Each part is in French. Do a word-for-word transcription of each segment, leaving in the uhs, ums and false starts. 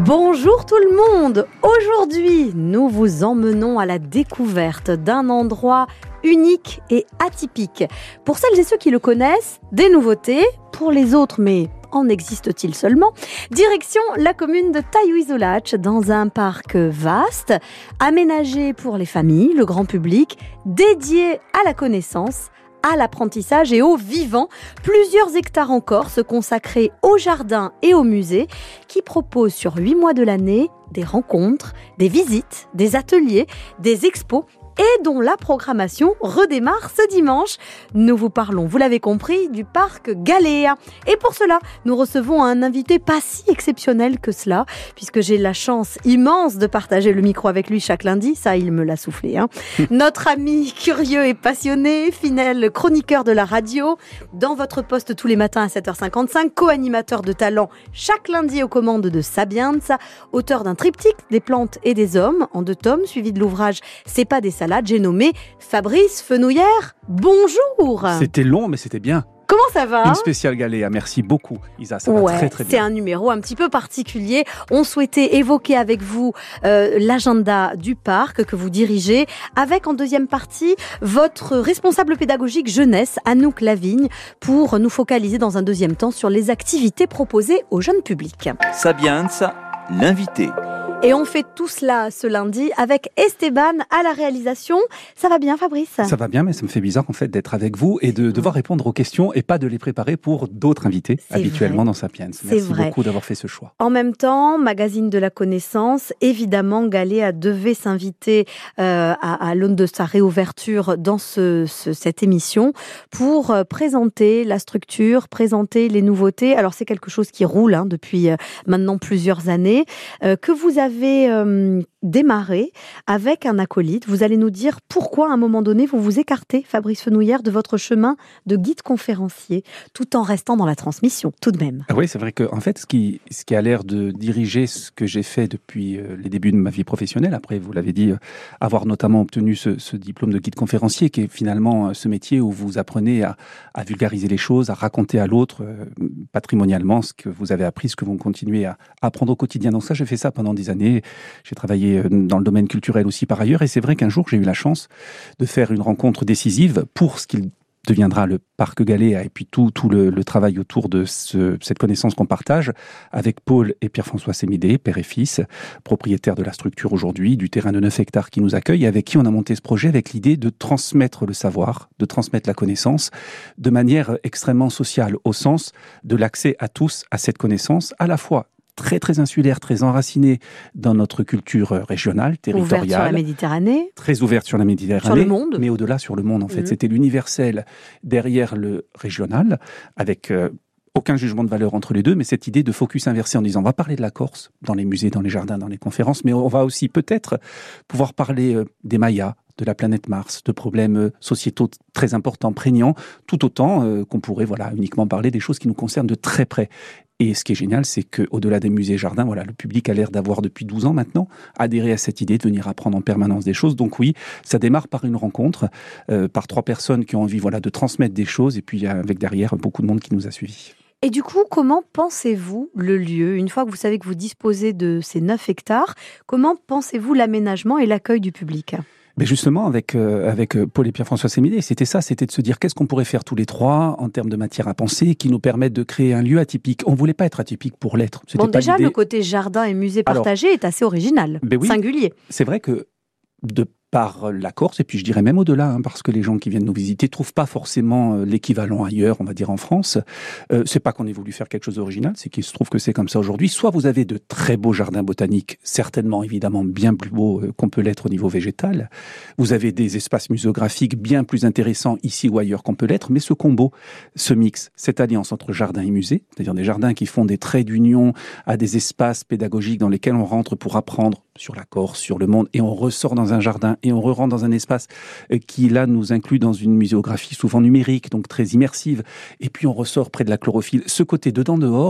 Bonjour tout le monde. Aujourd'hui, nous vous emmenons à la découverte d'un endroit unique et atypique. Pour celles et ceux qui le connaissent, des nouveautés. Pour les autres, mais en existe-t-il seulement ? Direction la commune de Taillouizolac, dans un parc vaste, aménagé pour les familles, le grand public, dédié à la connaissance, à l'apprentissage et au vivant. Plusieurs hectares en Corse consacrés au jardin et au musée qui proposent sur huit mois de l'année des rencontres, des visites, des ateliers, des expos et dont la programmation redémarre ce dimanche. Nous vous parlons, vous l'avez compris, du parc Galéa. Et pour cela, nous recevons un invité pas si exceptionnel que cela, puisque j'ai la chance immense de partager le micro avec lui chaque lundi. Ça, il me l'a soufflé. Hein. Notre ami curieux et passionné, fidèle chroniqueur de la radio, dans votre poste tous les matins à sept heures cinquante-cinq, co-animateur de talent chaque lundi aux commandes de Sapiens, auteur d'un triptyque des plantes et des hommes en deux tomes, suivi de l'ouvrage C'est pas des salades, j'ai nommé Fabrice Fenouillère. Bonjour. C'était long, mais c'était bien. Comment ça va ? Une spéciale Galéa, merci beaucoup Isa, ça va ouais, très très bien. C'est un numéro un petit peu particulier. On souhaitait évoquer avec vous euh, l'agenda du parc que vous dirigez, avec en deuxième partie votre responsable pédagogique jeunesse, Anouk Lavigne, pour nous focaliser dans un deuxième temps sur les activités proposées au jeune public. Sapiens, l'invité. Et on fait tout cela ce lundi avec Esteban à la réalisation. Ça va bien, Fabrice ? Ça va bien, mais ça me fait bizarre en fait d'être avec vous et de devoir répondre aux questions et pas de les préparer pour d'autres invités c'est habituellement vrai. Dans Sapiens. C'est Merci vrai. beaucoup d'avoir fait ce choix. En même temps, magazine de la connaissance, évidemment, Galéa devait s'inviter euh, à, à l'aune de sa réouverture dans ce, ce, cette émission pour euh, présenter la structure, présenter les nouveautés. Alors c'est quelque chose qui roule hein, depuis euh, maintenant plusieurs années, euh, que vous avez avez euh, démarré avec un acolyte. Vous allez nous dire pourquoi, à un moment donné, vous vous écartez, Fabrice Fenouillère, de votre chemin de guide conférencier, tout en restant dans la transmission, tout de même. Ah oui, c'est vrai que en fait, ce qui, ce qui a l'air de diriger ce que j'ai fait depuis euh, les débuts de ma vie professionnelle, après, vous l'avez dit, euh, avoir notamment obtenu ce, ce diplôme de guide conférencier, qui est finalement euh, ce métier où vous apprenez à, à vulgariser les choses, à raconter à l'autre euh, patrimonialement ce que vous avez appris, ce que vous continuez à, à apprendre au quotidien. Donc ça, j'ai fait ça pendant des années. J'ai travaillé dans le domaine culturel aussi par ailleurs, et c'est vrai qu'un jour j'ai eu la chance de faire une rencontre décisive pour ce qu'il deviendra le parc Galéa et puis tout, tout le, le travail autour de ce, cette connaissance qu'on partage avec Paul et Pierre-François Sémidé, père et fils, propriétaires de la structure aujourd'hui, du terrain de neuf hectares qui nous accueille et avec qui on a monté ce projet avec l'idée de transmettre le savoir, de transmettre la connaissance de manière extrêmement sociale, au sens de l'accès à tous à cette connaissance, à la fois très très insulaire, très enracinée dans notre culture régionale, territoriale. Ouverte sur la Méditerranée. Très ouverte sur la Méditerranée. Sur le monde. Mais au-delà sur le monde, en fait. Mmh. C'était l'universel derrière le régional, avec euh, aucun jugement de valeur entre les deux, mais cette idée de focus inversé en disant on va parler de la Corse, dans les musées, dans les jardins, dans les conférences, mais on va aussi peut-être pouvoir parler euh, des Mayas, de la planète Mars, de problèmes sociétaux très importants, prégnants, tout autant euh, qu'on pourrait voilà, uniquement parler des choses qui nous concernent de très près. Et ce qui est génial, c'est qu'au-delà des musées et jardins, voilà, le public a l'air d'avoir depuis douze ans maintenant adhéré à cette idée de venir apprendre en permanence des choses. Donc oui, ça démarre par une rencontre, euh, par trois personnes qui ont envie voilà, de transmettre des choses, et puis avec derrière beaucoup de monde qui nous a suivis. Et du coup, comment pensez-vous le lieu ? Une fois que vous savez que vous disposez de ces neuf hectares, comment pensez-vous l'aménagement et l'accueil du public ? Mais justement, avec, euh, avec Paul et Pierre-François Sémidé, c'était ça, c'était de se dire qu'est-ce qu'on pourrait faire tous les trois en termes de matière à penser qui nous permettent de créer un lieu atypique. On voulait pas être atypique pour l'être. C'était bon, pas déjà, l'idée. Le côté jardin et musée partagé Alors, est assez original, ben oui, singulier. C'est vrai que de par la Corse, et puis je dirais même au-delà, hein, parce que les gens qui viennent nous visiter trouvent pas forcément euh, l'équivalent ailleurs, on va dire en France. Euh, c'est pas qu'on ait voulu faire quelque chose d'original, c'est qu'il se trouve que c'est comme ça aujourd'hui. Soit vous avez de très beaux jardins botaniques, certainement évidemment bien plus beaux euh, qu'on peut l'être au niveau végétal. Vous avez des espaces muséographiques bien plus intéressants ici ou ailleurs qu'on peut l'être, mais ce combo, ce mix, cette alliance entre jardin et musée, c'est-à-dire des jardins qui font des traits d'union à des espaces pédagogiques dans lesquels on rentre pour apprendre sur la Corse, sur le monde, et on ressort dans un jardin et on re-rentre dans un espace qui, là, nous inclut dans une muséographie souvent numérique, donc très immersive, et puis on ressort près de la chlorophylle. Ce côté dedans-dehors,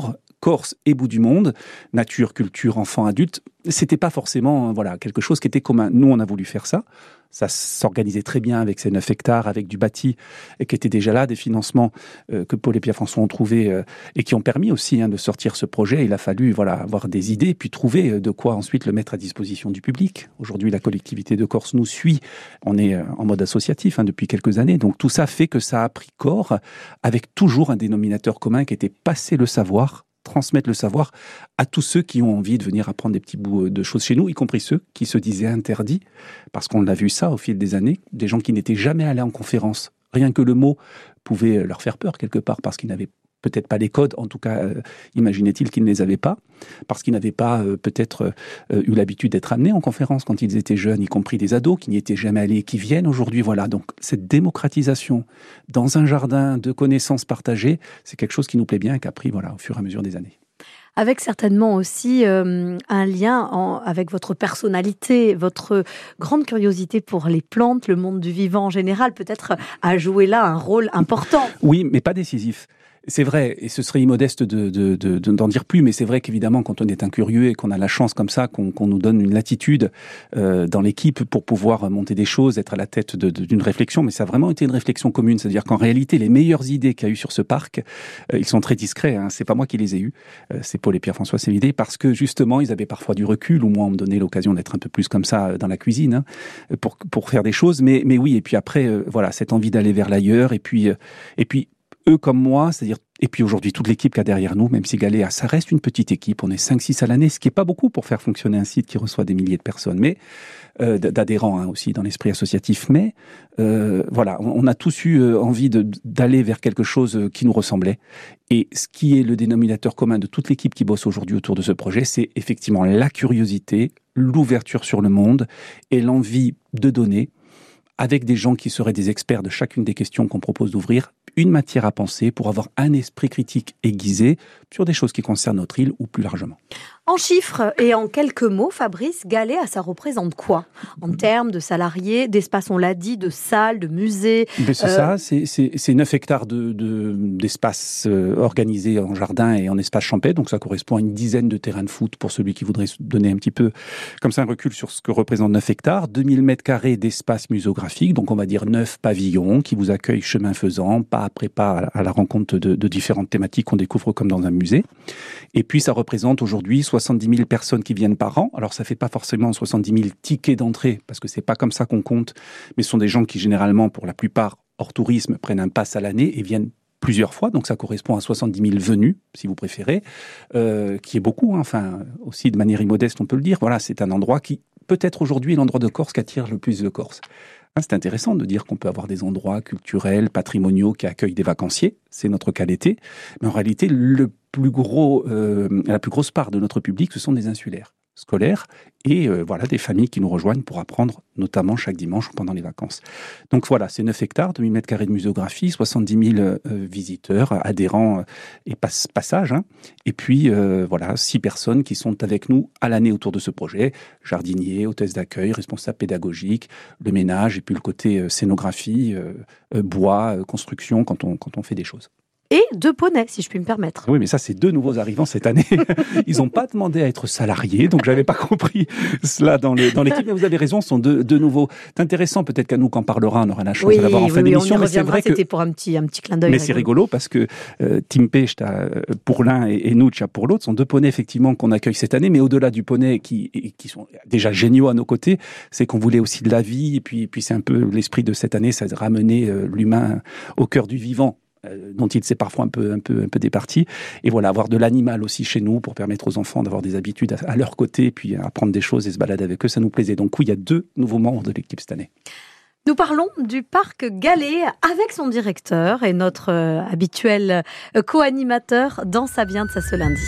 Corse et bout du monde, nature, culture, enfants, adultes, c'était pas forcément voilà quelque chose qui était commun. Nous, on a voulu faire ça. Ça s'organisait très bien avec ces neuf hectares, avec du bâti, et qui était déjà là, des financements euh, que Paul et Pierre-François ont trouvés euh, et qui ont permis aussi hein, de sortir ce projet. Il a fallu voilà avoir des idées, puis trouver de quoi ensuite le mettre à disposition du public. Aujourd'hui, la collectivité de Corse nous suit. On est euh, en mode associatif hein, depuis quelques années. Donc tout ça fait que ça a pris corps avec toujours un dénominateur commun qui était passer le savoir, transmettre le savoir à tous ceux qui ont envie de venir apprendre des petits bouts de choses chez nous, y compris ceux qui se disaient interdits, parce qu'on l'a vu ça au fil des années, des gens qui n'étaient jamais allés en conférence. Rien que le mot pouvait leur faire peur quelque part, parce qu'ils n'avaient peut-être pas les codes, en tout cas, euh, imaginait-il qu'ils ne les avaient pas, parce qu'ils n'avaient pas euh, peut-être euh, eu l'habitude d'être amenés en conférence quand ils étaient jeunes, y compris des ados qui n'y étaient jamais allés, qui viennent aujourd'hui. Voilà, donc cette démocratisation dans un jardin de connaissances partagées, c'est quelque chose qui nous plaît bien et qui a pris voilà, au fur et à mesure des années. Avec certainement aussi euh, un lien en, avec votre personnalité, votre grande curiosité pour les plantes, le monde du vivant en général, peut-être a joué là un rôle important. Oui, mais pas décisif. C'est vrai, et ce serait immodeste de, de, de, de, d'en dire plus, mais c'est vrai qu'évidemment, quand on est un curieux et qu'on a la chance comme ça, qu'on, qu'on nous donne une latitude euh, dans l'équipe pour pouvoir monter des choses, être à la tête de, de, d'une réflexion, mais ça a vraiment été une réflexion commune, c'est-à-dire qu'en réalité, les meilleures idées qu'il y a eu sur ce parc, euh, ils sont très discrets, hein, c'est pas moi qui les ai eus, euh, c'est Paul et Pierre-François Sévidé, parce que justement, ils avaient parfois du recul, ou moi, on me donnait l'occasion d'être un peu plus comme ça dans la cuisine, hein, pour, pour faire des choses, mais, mais oui, et puis après, euh, voilà, cette envie d'aller vers l'ailleurs, et puis, euh, et puis, eux comme moi, c'est-à-dire, et puis aujourd'hui toute l'équipe qu'il y a derrière nous, même si Galéa, ça reste une petite équipe, on est cinq six à l'année, ce qui est pas beaucoup pour faire fonctionner un site qui reçoit des milliers de personnes, mais euh, d'adhérents hein, aussi dans l'esprit associatif, mais euh, voilà, on a tous eu euh, envie de, d'aller vers quelque chose qui nous ressemblait, et ce qui est le dénominateur commun de toute l'équipe qui bosse aujourd'hui autour de ce projet, c'est effectivement la curiosité, l'ouverture sur le monde, et l'envie de donner, avec des gens qui seraient des experts de chacune des questions qu'on propose d'ouvrir, une matière à penser pour avoir un esprit critique aiguisé sur des choses qui concernent notre île ou plus largement. En chiffres et en quelques mots, Fabrice, Galéa, ça représente quoi en termes de salariés, d'espace, on l'a dit, de salles, de musées? Mais c'est euh... ça, c'est, c'est, c'est neuf hectares de, de, d'espace euh, organisés en jardin et en espace champêtre, donc ça correspond à une dizaine de terrains de foot pour celui qui voudrait se donner un petit peu comme ça un recul sur ce que représente neuf hectares, deux mille mètres carrés d'espace muséographique, donc on va dire neuf pavillons qui vous accueillent chemin faisant, pas après pas à la rencontre de, de différentes thématiques qu'on découvre comme dans un musée. Et puis ça représente aujourd'hui soixante-dix mille personnes qui viennent par an. Alors ça fait pas forcément soixante-dix mille tickets d'entrée, parce que c'est pas comme ça qu'on compte, mais ce sont des gens qui généralement, pour la plupart, hors tourisme, prennent un pass à l'année et viennent plusieurs fois, donc ça correspond à soixante-dix mille venus, si vous préférez, euh, qui est beaucoup, hein, enfin, aussi de manière immodeste, on peut le dire. Voilà, c'est un endroit qui, peut-être aujourd'hui, est l'endroit de Corse qui attire le plus de Corse. C'est intéressant de dire qu'on peut avoir des endroits culturels, patrimoniaux qui accueillent des vacanciers. C'est notre cas l'été. Mais en réalité, le plus gros, euh, la plus grosse part de notre public, ce sont des insulaires scolaires et euh, voilà des familles qui nous rejoignent pour apprendre, notamment chaque dimanche ou pendant les vacances. Donc voilà, c'est neuf hectares, deux mille mètres carrés de muséographie, soixante-dix mille euh, visiteurs, adhérents euh, et pass- passages. Hein. Et puis euh, voilà, six personnes qui sont avec nous à l'année autour de ce projet. Jardiniers, hôtesse d'accueil, responsables pédagogiques, le ménage et puis le côté euh, scénographie, euh, euh, bois, euh, construction quand on, quand on fait des choses. Et deux poneys, si je puis me permettre. Oui, mais ça, c'est deux nouveaux arrivants cette année. Ils n'ont pas demandé à être salariés, donc j'avais pas compris cela dans, le, dans l'équipe. Mais vous avez raison, ce sont deux, deux nouveaux. C'est intéressant, peut-être qu'à nous, quand on parlera, on aura la chance oui, de l'avoir en fin oui, d'émission. On y mais c'est vrai c'était que... pour un petit, un petit clin d'œil. Mais rigolo. C'est rigolo parce que euh, Timpe pour l'un et, et Nuccia pour l'autre sont deux poneys effectivement qu'on accueille cette année. Mais au-delà du poney qui, qui sont déjà géniaux à nos côtés, c'est qu'on voulait aussi de la vie. Et puis, puis c'est un peu l'esprit de cette année, ça a ramené euh, l'humain au cœur du vivant, dont il s'est parfois un peu, un peu, un peu départi. Et voilà, avoir de l'animal aussi chez nous pour permettre aux enfants d'avoir des habitudes à, à leur côté, puis apprendre des choses et se balader avec eux, ça nous plaisait. Donc oui, il y a deux nouveaux membres de l'équipe cette année. Nous parlons du parc Galéa avec son directeur et notre euh, habituel euh, co-animateur dans Sa Bien de ça ce lundi.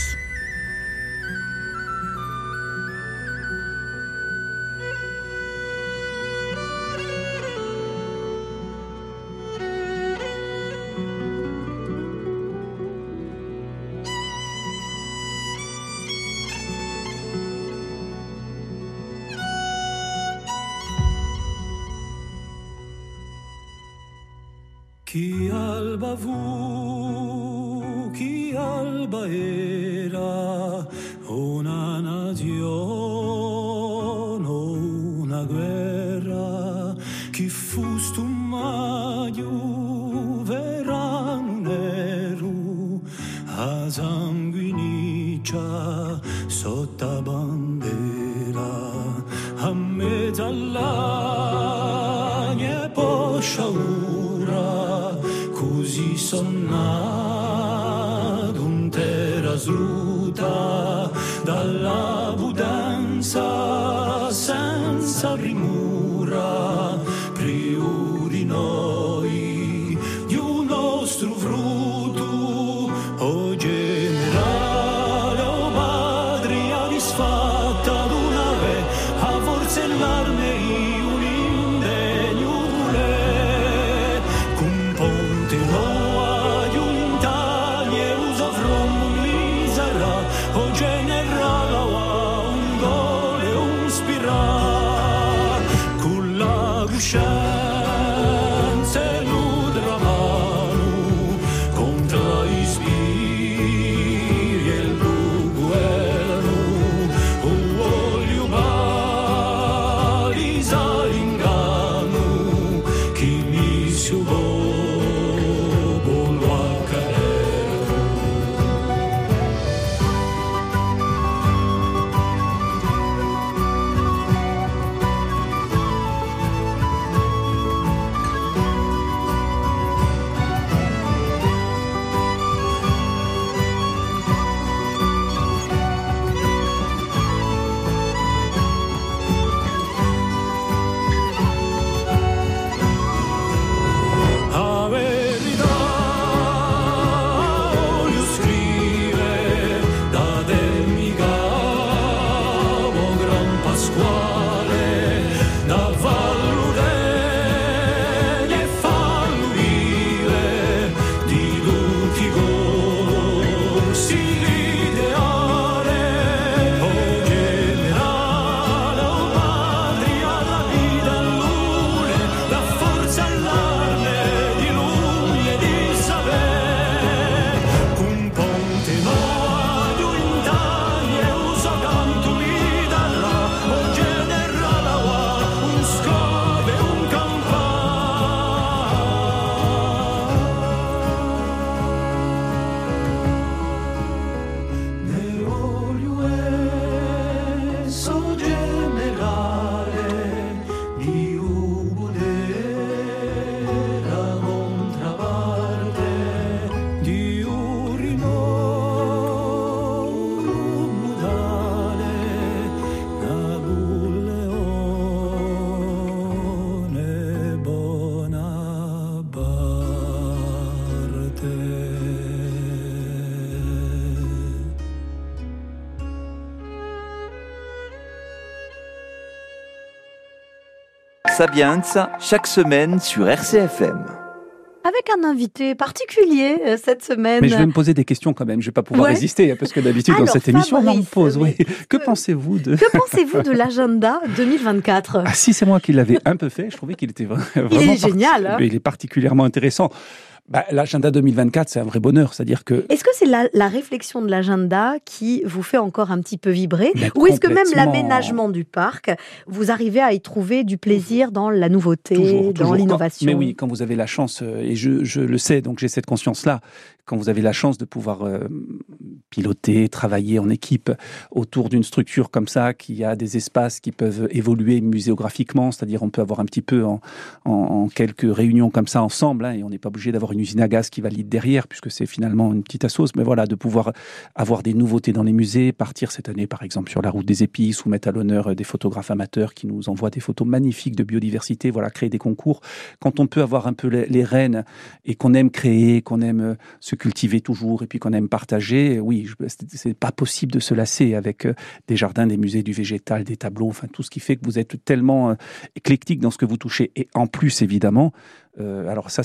Chi alba vu, chi alba era una nazione, una guerra, chi fu stu maio verano nero, a sanguiniccia sotto bandera, a mezza all'agne po' sciaura, così sonnato un terra sruta dalla budanza senza rimura, priori noi di un nostro frutto, o generale o patria disfatta d'un'ave, a forze l'arme un indegno volè, con ponte noa di un taglie uso from misera, o generale o un gole un spirà, con la coscienza e l'udra mano, contro i spiri e il buguerno, o voglio palisa l'inganno, chi mi si uovo lo accareto. A verità voglio scrivere da te mi cavo Gran Pasquale, da farlo bene e farlo vive di tutti i corsi l'ideale, o generale o patria la vita all'une, la forza all'arme di lui e di sapere, un ponte nuovo in taglie uso canto mi darà, o generale un scove un campano. Ne voglio so generale di ubudera contraparte, di urino mutale, Napoleone Bonaparte. Sapiens, chaque semaine sur R C F M. Avec un invité particulier euh, cette semaine. Mais je vais me poser des questions quand même, je vais pas pouvoir Ouais. résister, parce que d'habitude dans Alors, cette émission, on en me Fabrice, pose. mais Oui. Que que- pensez-vous de... Que pensez-vous de l'agenda deux mille vingt-quatre? Ah, si c'est moi qui l'avais un peu fait, je trouvais qu'il était vra- vraiment... Il est parti- génial, hein. Mais il est particulièrement intéressant. Bah, l'agenda deux mille vingt-quatre, c'est un vrai bonheur, c'est-à-dire que... Est-ce que c'est la, la réflexion de l'agenda qui vous fait encore un petit peu vibrer? Mais Ou est-ce que même complètement. l'aménagement du parc, vous arrivez à y trouver du plaisir dans la nouveauté, Toujours, dans toujours. l'innovation? Quand- Mais oui, quand vous avez la chance, euh, et je, je le sais, donc j'ai cette conscience-là, quand vous avez la chance de pouvoir euh, piloter, travailler en équipe autour d'une structure comme ça, qui a des espaces qui peuvent évoluer muséographiquement, c'est-à-dire on peut avoir un petit peu en, en, en quelques réunions comme ça ensemble, hein, et on n'est pas obligé d'avoir une usine à gaz qui valide derrière, puisque c'est finalement une petite assoce, mais voilà, de pouvoir avoir des nouveautés dans les musées, partir cette année par exemple sur la route des épices, ou mettre à l'honneur des photographes amateurs qui nous envoient des photos magnifiques de biodiversité, voilà, créer des concours. Quand on peut avoir un peu les, les rênes et qu'on aime créer, qu'on aime euh, se cultiver toujours et puis qu'on aime partager, oui, je- c'est- c'est pas possible de se lasser avec euh, des jardins, des musées, du végétal, des tableaux, enfin tout ce qui fait que vous êtes tellement euh, éclectique dans ce que vous touchez. Et en plus, évidemment, euh, alors ça c'est un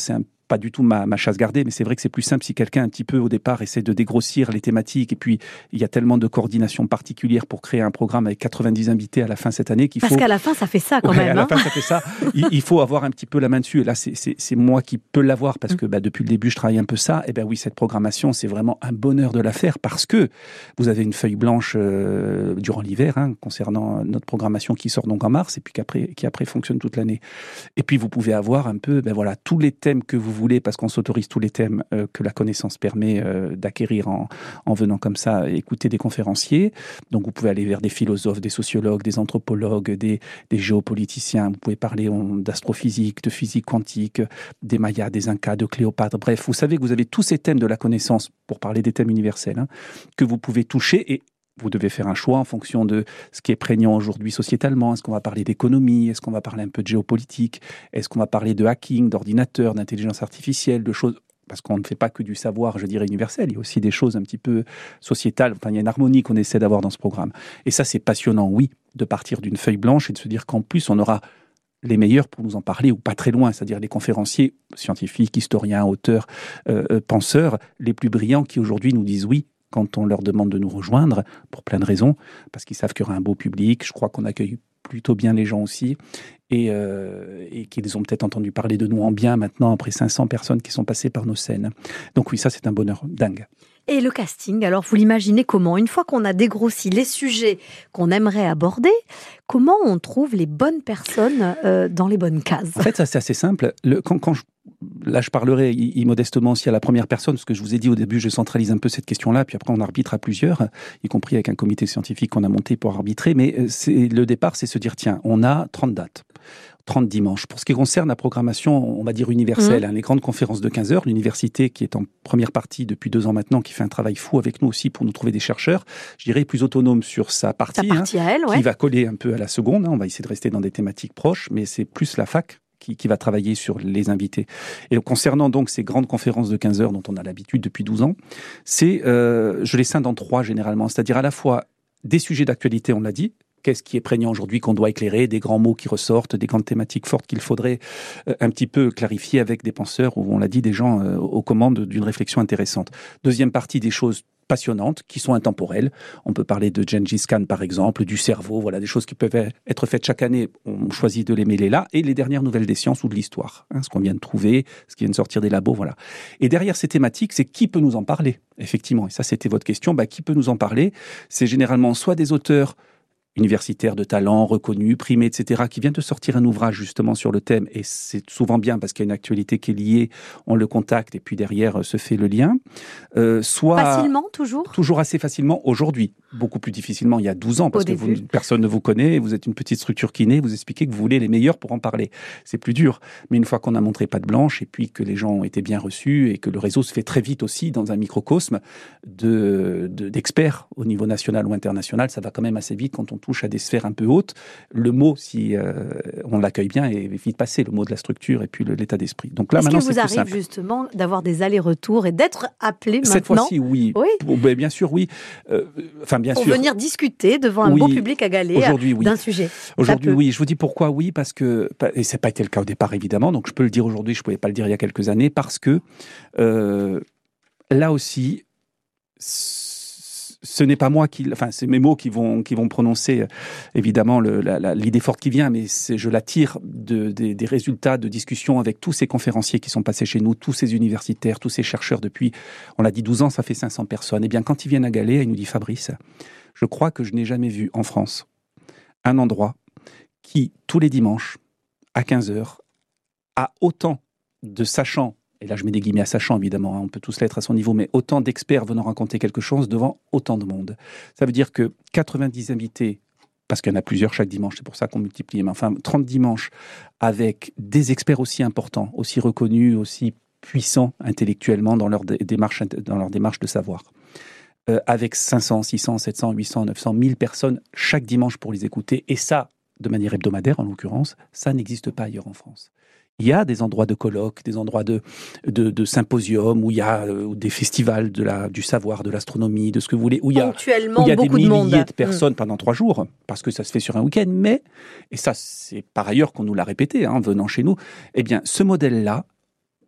pas du tout ma, ma chasse gardée, mais c'est vrai que c'est plus simple si quelqu'un un petit peu au départ essaie de dégrossir les thématiques, et puis il y a tellement de coordination particulière pour créer un programme avec quatre-vingt-dix invités à la fin cette année qu'il faut... Parce qu'à la fin, ça fait ça quand ouais, même. à la hein. fin, ça fait ça. il, il faut avoir un petit peu la main dessus. Et là, c'est, c'est, c'est moi qui peux l'avoir parce que bah, depuis le début, je travaille un peu ça. Et ben oui, cette programmation, c'est vraiment un bonheur de la faire parce que vous avez une feuille blanche euh, durant l'hiver hein, concernant notre programmation qui sort donc en mars et puis qu'après, qui après fonctionne toute l'année. Et puis vous pouvez avoir un peu, ben voilà, tous les thèmes que vous voulez parce qu'on s'autorise tous les thèmes euh, que la connaissance permet euh, d'acquérir en, en venant comme ça écouter des conférenciers. Donc vous pouvez aller vers des philosophes, des sociologues, des anthropologues, des, des géopoliticiens. Vous pouvez parler on, d'astrophysique, de physique quantique, des Mayas, des Incas, de Cléopâtre. Bref, vous savez que vous avez tous ces thèmes de la connaissance, pour parler des thèmes universels, hein, que vous pouvez toucher et vous devez faire un choix en fonction de ce qui est prégnant aujourd'hui sociétalement. Est-ce qu'on va parler d'économie? Est-ce qu'on va parler un peu de géopolitique? Est-ce qu'on va parler de hacking, d'ordinateur, d'intelligence artificielle, de choses... Parce qu'on ne fait pas que du savoir, je dirais, universel. Il y a aussi des choses un petit peu sociétales. Enfin, il y a une harmonie qu'on essaie d'avoir dans ce programme. Et ça, c'est passionnant, oui, de partir d'une feuille blanche et de se dire qu'en plus, on aura les meilleurs pour nous en parler, ou pas très loin, c'est-à-dire les conférenciers scientifiques, historiens, auteurs, euh, penseurs, les plus brillants qui aujourd'hui nous disent oui quand on leur demande de nous rejoindre, pour plein de raisons, parce qu'ils savent qu'il y aura un beau public. Je crois qu'on accueille plutôt bien les gens aussi, et, euh, et qu'ils ont peut-être entendu parler de nous en bien maintenant, après cinq cents personnes qui sont passées par nos scènes. Donc oui, ça c'est un bonheur dingue. Et le casting, alors vous l'imaginez comment? Une fois qu'on a dégrossi les sujets qu'on aimerait aborder, comment on trouve les bonnes personnes euh, dans les bonnes cases? En fait, ça c'est assez simple. Le, quand, quand je, là, je parlerai immodestement aussi à la première personne, parce que je vous ai dit au début, je centralise un peu cette question-là, puis après on arbitre à plusieurs, y compris avec un comité scientifique qu'on a monté pour arbitrer. Mais c'est, le départ, c'est se dire, tiens, on a trente dates. trente dimanches. Pour ce qui concerne la programmation, on va dire universelle, mmh. hein, les grandes conférences de quinze heures, l'université qui est en première partie depuis deux ans maintenant, qui fait un travail fou avec nous aussi pour nous trouver des chercheurs, je dirais plus autonome sur sa partie, sa partie hein, à elle, ouais. qui va coller un peu à la seconde, hein, on va essayer de rester dans des thématiques proches, mais c'est plus la fac qui, qui va travailler sur les invités. Et concernant donc ces grandes conférences de quinze heures dont on a l'habitude depuis douze ans, c'est, euh, je les scinde en trois généralement, c'est-à-dire à la fois des sujets d'actualité, on l'a dit. Qu'est-ce qui est prégnant aujourd'hui qu'on doit éclairer, des grands mots qui ressortent, des grandes thématiques fortes qu'il faudrait euh, un petit peu clarifier avec des penseurs, ou on l'a dit, des gens euh, aux commandes d'une réflexion intéressante. Deuxième partie, des choses passionnantes, qui sont intemporelles. On peut parler de Gengis Khan, par exemple, du cerveau, voilà, des choses qui peuvent être faites chaque année. On choisit de les mêler là. Et les dernières nouvelles des sciences ou de l'histoire. Hein, ce qu'on vient de trouver, ce qui vient de sortir des labos, voilà. Et derrière ces thématiques, c'est qui peut nous en parler, effectivement. Et ça, c'était votre question. Bah, qui peut nous en parler? C'est généralement soit des auteurs universitaires de talent, reconnus, primés, et cetera, qui vient de sortir un ouvrage justement sur le thème, et c'est souvent bien parce qu'il y a une actualité qui est liée, on le contacte et puis derrière se fait le lien. Euh, soit facilement, toujours Toujours assez facilement aujourd'hui, beaucoup plus difficilement il y a douze ans, parce que vous, personne ne vous connaît, vous êtes une petite structure qui naît, vous expliquez que vous voulez les meilleurs pour en parler. C'est plus dur, mais une fois qu'on a montré patte blanche et puis que les gens ont été bien reçus et que le réseau se fait très vite aussi dans un microcosme de, de, d'experts au niveau national ou international, ça va quand même assez vite quand on touche à des sphères un peu hautes. Le mot, si euh, on l'accueille bien, est vite passé, le mot de la structure et puis le, l'état d'esprit. Donc là, Est-ce maintenant, qu'il vous c'est plus arrive simple. Justement d'avoir des allers-retours et d'être appelé Cette maintenant? fois-ci, oui. Oui. Bon, ben, bien sûr, oui. Euh, enfin, bien Pour sûr. venir discuter devant un oui. beau public à Galets Aujourd'hui, oui. d'un sujet. Aujourd'hui, oui. Je vous dis pourquoi oui, parce que, et ça n'a pas été le cas au départ, évidemment, donc je peux le dire aujourd'hui, je ne pouvais pas le dire il y a quelques années, parce que euh, là aussi, ce n'est pas moi qui, enfin, c'est mes mots qui vont, qui vont prononcer, évidemment, le, la, la, l'idée forte qui vient, mais c'est, je la tire de, de, des résultats de discussion avec tous ces conférenciers qui sont passés chez nous, tous ces universitaires, tous ces chercheurs depuis, on l'a dit, douze ans, ça fait cinq cents personnes. Eh bien, quand ils viennent à Galets, il nous dit Fabrice, je crois que je n'ai jamais vu en France un endroit qui, tous les dimanches, à quinze heures, a autant de sachants, et là je mets des guillemets à sachant évidemment, hein, on peut tous l'être à son niveau, mais autant d'experts venant raconter quelque chose devant autant de monde. Ça veut dire que quatre-vingt-dix invités, parce qu'il y en a plusieurs chaque dimanche, c'est pour ça qu'on multiplie, mais enfin trente dimanches, avec des experts aussi importants, aussi reconnus, aussi puissants intellectuellement dans leur démarche, dans leur démarche de savoir. Euh, avec cinq cents, six cents, sept cents, huit cents, neuf cents, mille personnes chaque dimanche pour les écouter, et ça, de manière hebdomadaire en l'occurrence, ça n'existe pas ailleurs en France. Il y a des endroits de colloques, des endroits de, de, de symposiums, où il y a euh, des festivals de la, du savoir, de l'astronomie, de ce que vous voulez, où il y a, où il y a des milliers de, monde. de personnes mmh. pendant trois jours, parce que ça se fait sur un week-end, mais, et ça c'est par ailleurs qu'on nous l'a répété, hein, venant chez nous, eh bien ce modèle-là,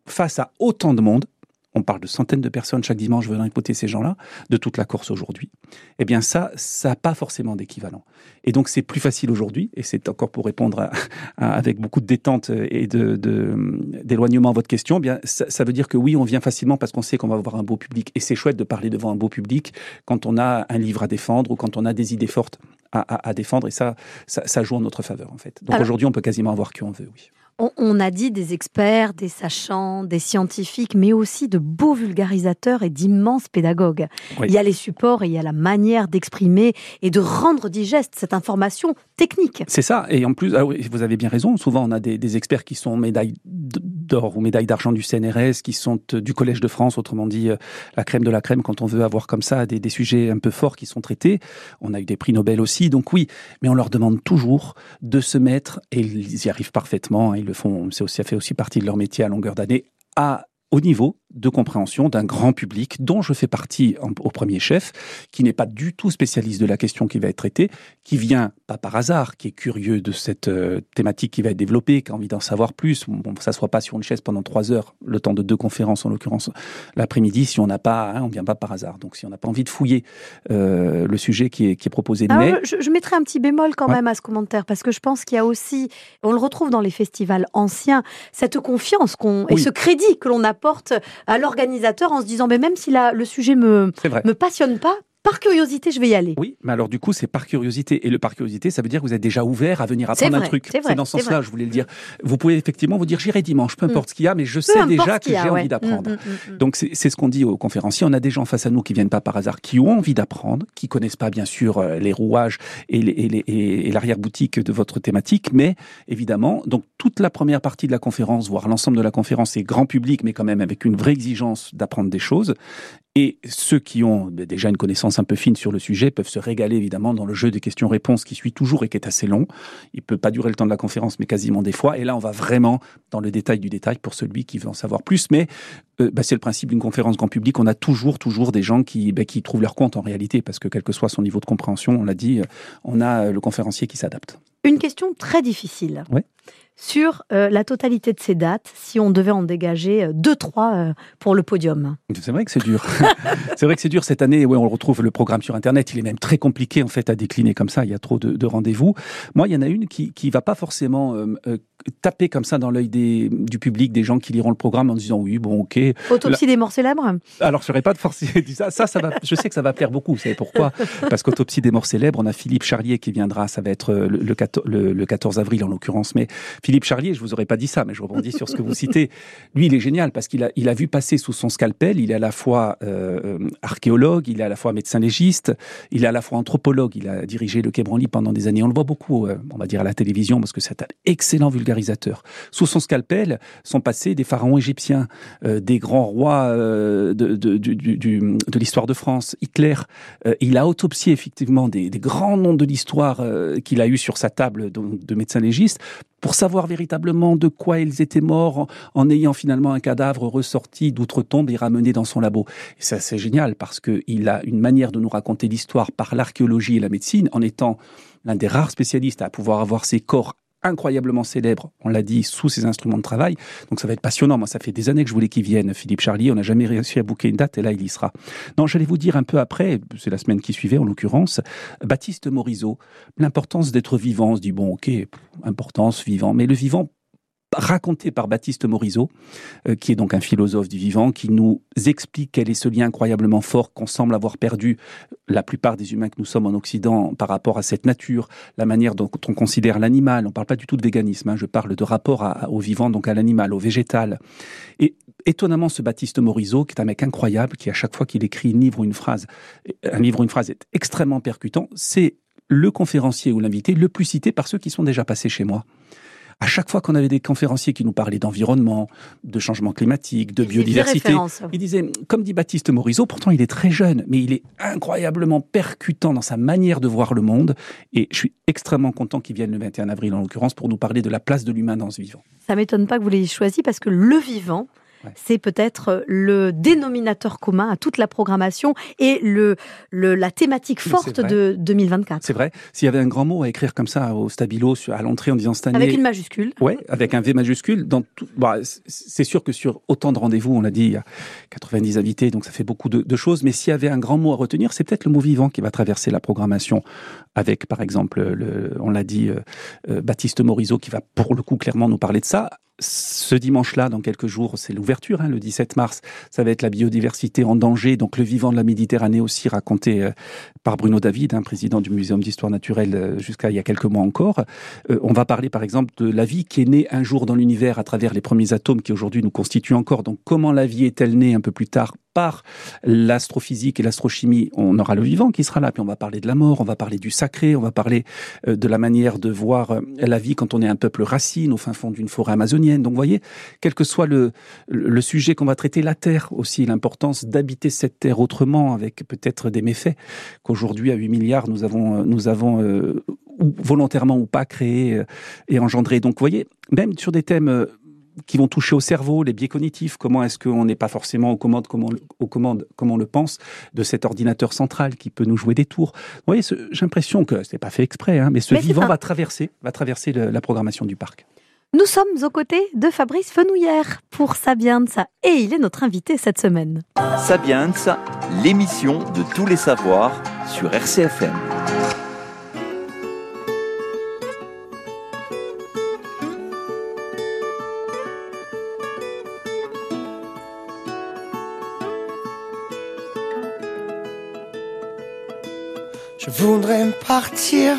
face à autant de monde, on parle de centaines de personnes chaque dimanche venant écouter ces gens-là, de toute la Corse aujourd'hui, eh bien ça, ça n'a pas forcément d'équivalent. Et donc c'est plus facile aujourd'hui, et c'est encore pour répondre à, à, avec beaucoup de détente et de, de, d'éloignement à votre question, eh bien ça, ça veut dire que oui, on vient facilement parce qu'on sait qu'on va avoir un beau public, et c'est chouette de parler devant un beau public quand on a un livre à défendre ou quand on a des idées fortes à, à, à défendre, et ça, ça, ça joue en notre faveur en fait. Donc Alors, aujourd'hui, on peut quasiment avoir qui on veut, oui. On, on a dit des experts, des sachants, des scientifiques, mais aussi de beaux vulgarisateurs et d'immenses pédagogues. Oui. Il y a les supports et il y a la manière d'exprimer et de rendre digeste cette information technique. C'est ça. Et en plus, ah oui, vous avez bien raison. Souvent, on a des, des experts qui sont médailles d'or ou médailles d'argent du C N R S, qui sont du Collège de France, autrement dit la crème de la crème quand on veut avoir comme ça des, des sujets un peu forts qui sont traités. On a eu des prix Nobel aussi, donc oui. Mais on leur demande toujours de se mettre, et ils y arrivent parfaitement, ils le font, c'est aussi, ça fait aussi partie de leur métier à longueur d'année, à, au niveau de compréhension d'un grand public dont je fais partie en, au premier chef, qui n'est pas du tout spécialiste de la question qui va être traitée, qui vient, pas par hasard, qui est curieux de cette euh, thématique qui va être développée, qui a envie d'en savoir plus. Bon, ça ne soit pas sur une chaise pendant trois heures, le temps de deux conférences en l'occurrence l'après-midi, si on n'a pas, hein, on ne vient pas par hasard. Donc si on n'a pas envie de fouiller euh, le sujet qui est, qui est proposé. Alors, mais... je, je mettrai un petit bémol quand ouais. même à ce commentaire, parce que je pense qu'il y a aussi, on le retrouve dans les festivals anciens, cette confiance qu'on, oui. et ce crédit que l'on apporte à l'organisateur en se disant mais même si la, le sujet me me passionne pas, par curiosité, je vais y aller. Oui, mais alors du coup, c'est par curiosité. Et le par curiosité, ça veut dire que vous êtes déjà ouvert à venir apprendre vrai, un truc. C'est, vrai, c'est dans ce sens-là, vrai. je voulais le dire. Vous pouvez effectivement vous dire, j'irai dimanche, peu importe mmh. ce qu'il y a, mais je peu sais déjà que j'ai a, envie ouais. d'apprendre. Mmh, mmh, mmh. Donc c'est, c'est ce qu'on dit aux conférenciers. On a des gens face à nous qui viennent pas par hasard, qui ont envie d'apprendre, qui connaissent pas bien sûr les rouages et, les, et, les, et l'arrière-boutique de votre thématique, mais évidemment, donc toute la première partie de la conférence, voire l'ensemble de la conférence, c'est grand public, mais quand même avec une vraie exigence d'apprendre des choses. Et ceux qui ont déjà une connaissance un peu fine sur le sujet peuvent se régaler évidemment dans le jeu des questions-réponses qui suit toujours et qui est assez long. Il peut pas durer le temps de la conférence, mais quasiment des fois. Et là, on va vraiment dans le détail du détail pour celui qui veut en savoir plus. Mais euh, bah, c'est le principe d'une conférence grand public. On a toujours, toujours des gens qui, bah, qui trouvent leur compte en réalité, parce que quel que soit son niveau de compréhension, on l'a dit, on a le conférencier qui s'adapte. Une question très difficile. Oui. Sur euh, la totalité de ces dates, si on devait en dégager euh, deux, trois euh, pour le podium. C'est vrai que c'est dur. c'est vrai que c'est dur cette année. Ouais, on retrouve le programme sur Internet. Il est même très compliqué en fait à décliner comme ça. Il y a trop de, de rendez-vous. Moi, il y en a une qui qui va pas forcément euh, euh, taper comme ça dans l'œil des du public, des gens qui liront le programme en disant oui, bon, ok. Autopsie La... des morts célèbres. Alors, je serais pas de forcer ça. Ça, ça va. Je sais que ça va plaire beaucoup. Vous savez pourquoi ? Parce qu'Autopsie des morts célèbres, on a Philippe Charlier qui viendra. Ça va être le, le, le, le quatorze avril en l'occurrence, mais Philippe Charlier, je vous aurais pas dit ça, mais je rebondis sur ce que vous citez. Lui, il est génial parce qu'il a, il a vu passer sous son scalpel. Il est à la fois euh, archéologue, il est à la fois médecin légiste, il est à la fois anthropologue. Il a dirigé le Quai Branly pendant des années. On le voit beaucoup, euh, on va dire à la télévision, parce que c'est un excellent vulgarisateur. Sous son scalpel sont passés des pharaons égyptiens, euh, des grands rois euh, de, de, de, de, de, de l'histoire de France, Hitler. Euh, il a autopsié effectivement des, des grands noms de l'histoire euh, qu'il a eu sur sa table de, de médecin légiste, pour savoir véritablement de quoi ils étaient morts, en, en ayant finalement un cadavre ressorti d'outre-tombe et ramené dans son labo. Et ça, c'est génial, parce qu'il a une manière de nous raconter l'histoire par l'archéologie et la médecine, en étant l'un des rares spécialistes à pouvoir avoir ces corps incroyablement célèbre, on l'a dit, sous ses instruments de travail. Donc ça va être passionnant. Moi, ça fait des années que je voulais qu'il vienne, Philippe Charlier. On n'a jamais réussi à booker une date, et là, il y sera. Non, j'allais vous dire un peu après, c'est la semaine qui suivait, en l'occurrence, Baptiste Morisot, l'importance d'être vivant. On se dit, bon, ok, importance, vivant. Mais le vivant, raconté par Baptiste Morisot, euh, qui est donc un philosophe du vivant, qui nous explique quel est ce lien incroyablement fort qu'on semble avoir perdu, la plupart des humains que nous sommes en Occident, par rapport à cette nature, la manière dont on considère l'animal. On ne parle pas du tout de véganisme, hein, je parle de rapport à, au vivant, donc à l'animal, au végétal. Et étonnamment, ce Baptiste Morisot, qui est un mec incroyable, qui à chaque fois qu'il écrit un livre ou une phrase, un livre ou une phrase est extrêmement percutant, c'est le conférencier ou l'invité le plus cité par ceux qui sont déjà passés chez moi. À chaque fois qu'on avait des conférenciers qui nous parlaient d'environnement, de changement climatique, de biodiversité, il disait, comme dit Baptiste Morisot, pourtant il est très jeune, mais il est incroyablement percutant dans sa manière de voir le monde. Et je suis extrêmement content qu'il vienne le vingt et un avril, en l'occurrence, pour nous parler de la place de l'humain dans ce vivant. Ça m'étonne pas que vous l'ayez choisi, parce que le vivant, Ouais. C'est peut-être le dénominateur commun à toute la programmation et le, le, la thématique Mais forte c'est vrai. de deux mille vingt-quatre. C'est vrai. S'il y avait un grand mot à écrire comme ça au stabilo sur- à l'entrée en disant cette année. Avec une majuscule. Ouais, avec un V majuscule. Dans tout, bah, c'est sûr que sur autant de rendez-vous, on l'a dit, il y a quatre-vingt-dix invités, donc ça fait beaucoup de, de choses. Mais s'il y avait un grand mot à retenir, c'est peut-être le mot vivant qui va traverser la programmation. Avec, par exemple, le, on l'a dit, euh, euh, Baptiste Morisot qui va pour le coup clairement nous parler de ça. Ce dimanche-là, dans quelques jours, c'est l'ouverture, hein, le dix-sept mars. Ça va être la biodiversité en danger, donc le vivant de la Méditerranée aussi raconté euh, par Bruno David, hein, président du Muséum d'histoire naturelle euh, jusqu'à il y a quelques mois encore. Euh, on va parler par exemple de la vie qui est née un jour dans l'univers à travers les premiers atomes qui aujourd'hui nous constituent encore. Donc comment la vie est-elle née un peu plus tard par l'astrophysique et l'astrochimie? On aura le vivant qui sera là, puis on va parler de la mort, on va parler du sacré, on va parler euh, de la manière de voir euh, la vie quand on est un peuple racine au fin fond d'une forêt amazonienne. Donc vous voyez, quel que soit le, le sujet qu'on va traiter, la Terre aussi, l'importance d'habiter cette Terre autrement, avec peut-être des méfaits qu'aujourd'hui à huit milliards nous avons, nous avons euh, ou volontairement ou pas créé euh, et engendré. Donc vous voyez, même sur des thèmes euh, qui vont toucher au cerveau, les biais cognitifs, comment est-ce qu'on n'est pas forcément aux commandes, comme on, aux commandes comme on le pense, de cet ordinateur central qui peut nous jouer des tours. Vous voyez, ce, j'ai l'impression que c'est pas fait exprès, hein, mais ce Mais vivant un... va traverser, va traverser le, la programmation du parc. Nous sommes aux côtés de Fabrice Fenouillère pour Sapiens et il est notre invité cette semaine. Sapiens, l'émission de tous les savoirs sur R C F M. Je voudrais partir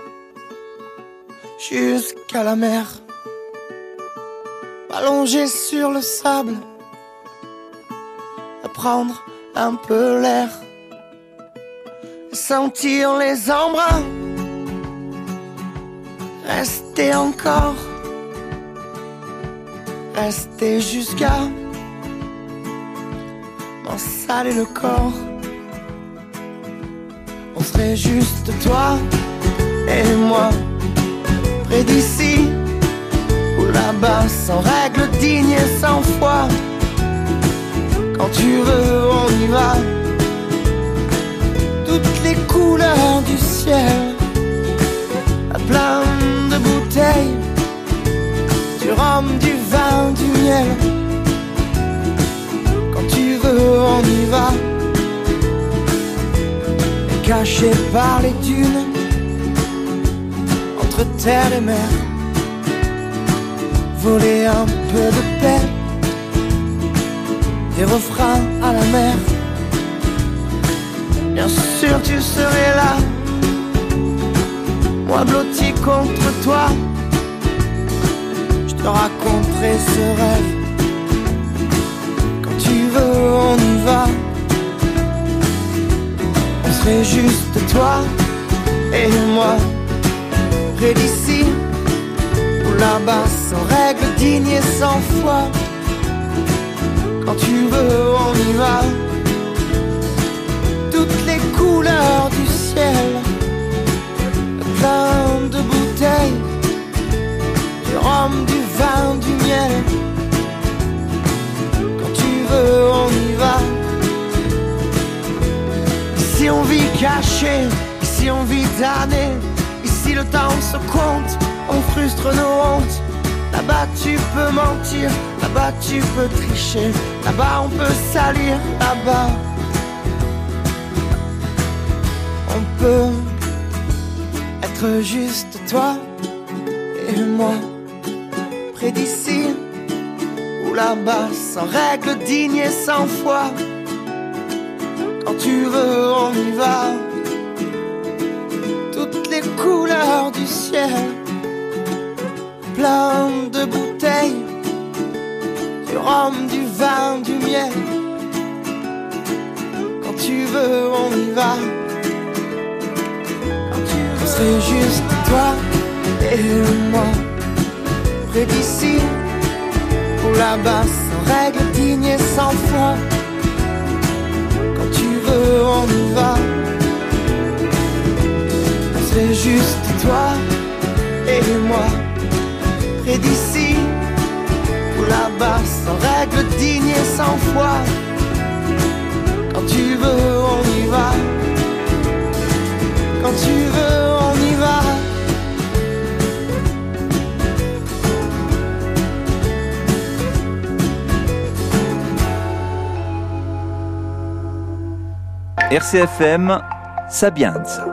jusqu'à la mer, m'allonger sur le sable, prendre un peu l'air, sentir les embruns, rester encore, rester jusqu'à m'en saler le corps. On serait juste toi et moi, près d'ici ou là-bas, sans règles dignes et sans foi. Quand tu veux, on y va. Toutes les couleurs du ciel, à plein de bouteilles, du rhum, du vin, du miel. Quand tu veux, on y va. Caché par les dunes, entre terre et mer, voler un peu de paix, des refrains à la mer. Bien sûr tu serais là, moi blotti contre toi. Je te raconterai ce rêve. Quand tu veux, on y va. On serait juste toi et moi, près d'ici ou là-bas, sans règles dignes et sans foi. Quand tu veux, on y va. Toutes les couleurs du ciel, plein de bouteilles, du rhum, du vin, du miel. Quand tu veux, on y va. Ici on vit caché, ici on vit damné. Ici le temps se compte, on frustre nos hontes. Là-bas tu peux mentir, là-bas tu peux tricher, là-bas on peut salir, là-bas on peut être juste toi et moi, près d'ici ou là-bas, sans règles dignes et sans foi. Quand tu veux, on y va. Toutes les couleurs du ciel, plein de bouteilles, du rhum, du vin, du miel. Quand tu veux, on y va. Quand tu veux, on serait juste toi et moi, près d'ici ou là-bas, sans règles dignes et sans foi. Quand tu veux, on y va. On serait juste toi et moi, près d'ici ou là-bas. sans règles dignes et sans foi. Quand tu veux, on y va. Quand tu veux, on y va. R C F M, Sapienza.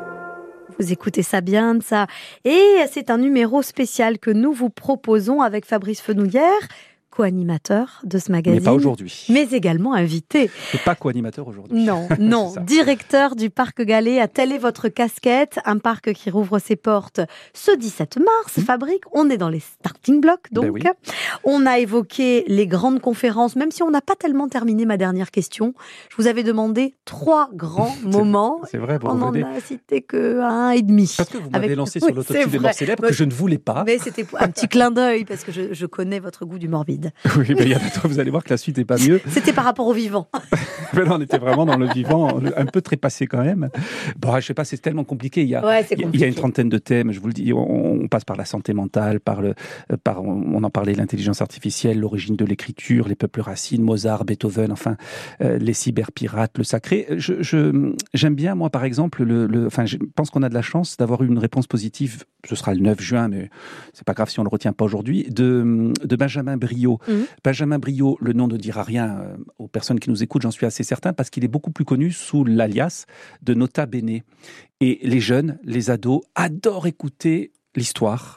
Vous écoutez Sapienza et c'est un numéro spécial que nous vous proposons avec Fabrice Fenouillère, co-animateur de ce magazine. Mais pas aujourd'hui. Mais également invité. Et pas co-animateur aujourd'hui. Non, non. Directeur du Parc Galets, à telle est votre casquette. Un parc qui rouvre ses portes ce dix-sept mars. Mmh. Fabrique, on est dans les starting blocks, donc. Ben oui. On a évoqué les grandes conférences, même si on n'a pas tellement terminé ma dernière question. Je vous avais demandé trois grands moments. C'est vrai, vous on n'en a cité que un et demi. Parce que vous m'avez avec... lancé sur oui, l'autopsie des morts célèbres que je ne voulais pas. Mais c'était un petit clin d'œil, parce que je, je connais votre goût du morbide. Oui, mais il y a vous allez voir que la suite n'est pas mieux. C'était par rapport au vivant. Mais là, on était vraiment dans le vivant, un peu trépassé quand même. Bon, je sais pas, c'est tellement compliqué. Il y a, ouais, c'est compliqué. Il y a une trentaine de thèmes, je vous le dis. On, on passe par la santé mentale, par le, par, on en parlait, l'intelligence artificielle, l'origine de l'écriture, les peuples racines, Mozart, Beethoven, enfin, euh, les cyberpirates, le sacré. Je, je, j'aime bien, moi, par exemple, le, le, enfin, je pense qu'on a de la chance d'avoir eu une réponse positive. Ce sera le neuf juin, mais c'est pas grave si on le retient pas aujourd'hui, de, de Benjamin Briot. Mmh. Benjamin Briot, le nom ne dira rien euh, aux personnes qui nous écoutent, j'en suis assez certain, parce qu'il est beaucoup plus connu sous l'alias de Nota Bene. Et les jeunes, les ados, adorent écouter l'histoire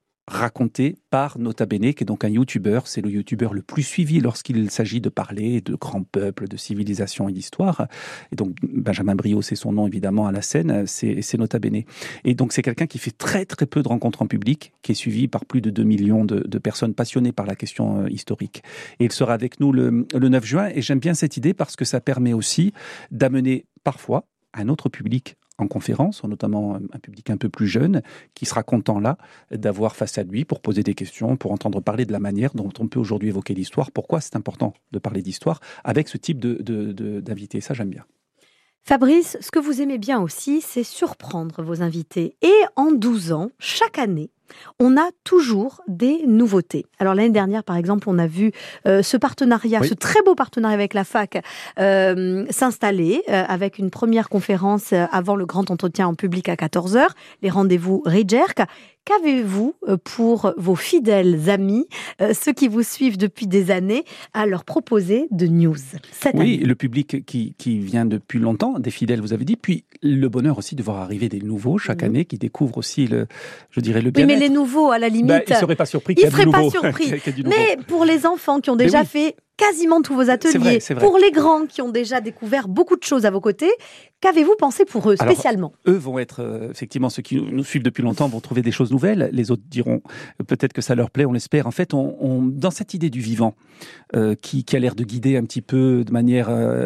racontée par Nota Bene, qui est donc un youtubeur. C'est le youtubeur le plus suivi lorsqu'il s'agit de parler de grands peuples, de civilisation et d'histoire. Et donc, Benjamin Briot, c'est son nom évidemment à la scène, c'est, c'est Nota Bene. Et donc, c'est quelqu'un qui fait très très peu de rencontres en public, qui est suivi par plus de deux millions de, de personnes passionnées par la question euh, historique. Et il sera avec nous le, le neuf juin, et j'aime bien cette idée parce que ça permet aussi d'amener parfois un autre public en conférence, notamment un public un peu plus jeune, qui sera content là d'avoir face à lui pour poser des questions, pour entendre parler de la manière dont on peut aujourd'hui évoquer l'histoire. Pourquoi c'est important de parler d'histoire avec ce type de, de, de, d'invité. Ça, j'aime bien. Fabrice, ce que vous aimez bien aussi, c'est surprendre vos invités. Et en douze ans, chaque année, on a toujours des nouveautés. Alors l'année dernière, par exemple, on a vu euh, ce partenariat, oui. ce très beau partenariat avec la fac euh, s'installer euh, avec une première conférence euh, avant le grand entretien en public à quatorze heures, les rendez-vous Ridgerk. Qu'avez-vous pour vos fidèles amis, euh, ceux qui vous suivent depuis des années, à leur proposer de news cette Oui, année? Le public qui, qui vient depuis longtemps, des fidèles, vous avez dit, puis le bonheur aussi de voir arriver des nouveaux chaque mmh. année, qui découvrent aussi, le, je dirais, le bien-être. Oui, mais les nouveaux, à la limite, ben, ils ne seraient pas surpris qu'il y ait du nouveau. Ils ne seraient pas surpris. Mais pour les enfants qui ont déjà oui. fait quasiment tous vos ateliers, c'est vrai, c'est vrai. Pour les grands qui ont déjà découvert beaucoup de choses à vos côtés, qu'avez-vous pensé pour eux spécialement? Alors, eux vont être, euh, effectivement, ceux qui nous suivent depuis longtemps vont trouver des choses nouvelles. Les autres diront euh, peut-être que ça leur plaît, on l'espère. En fait, on, on, dans cette idée du vivant, euh, qui, qui a l'air de guider un petit peu de manière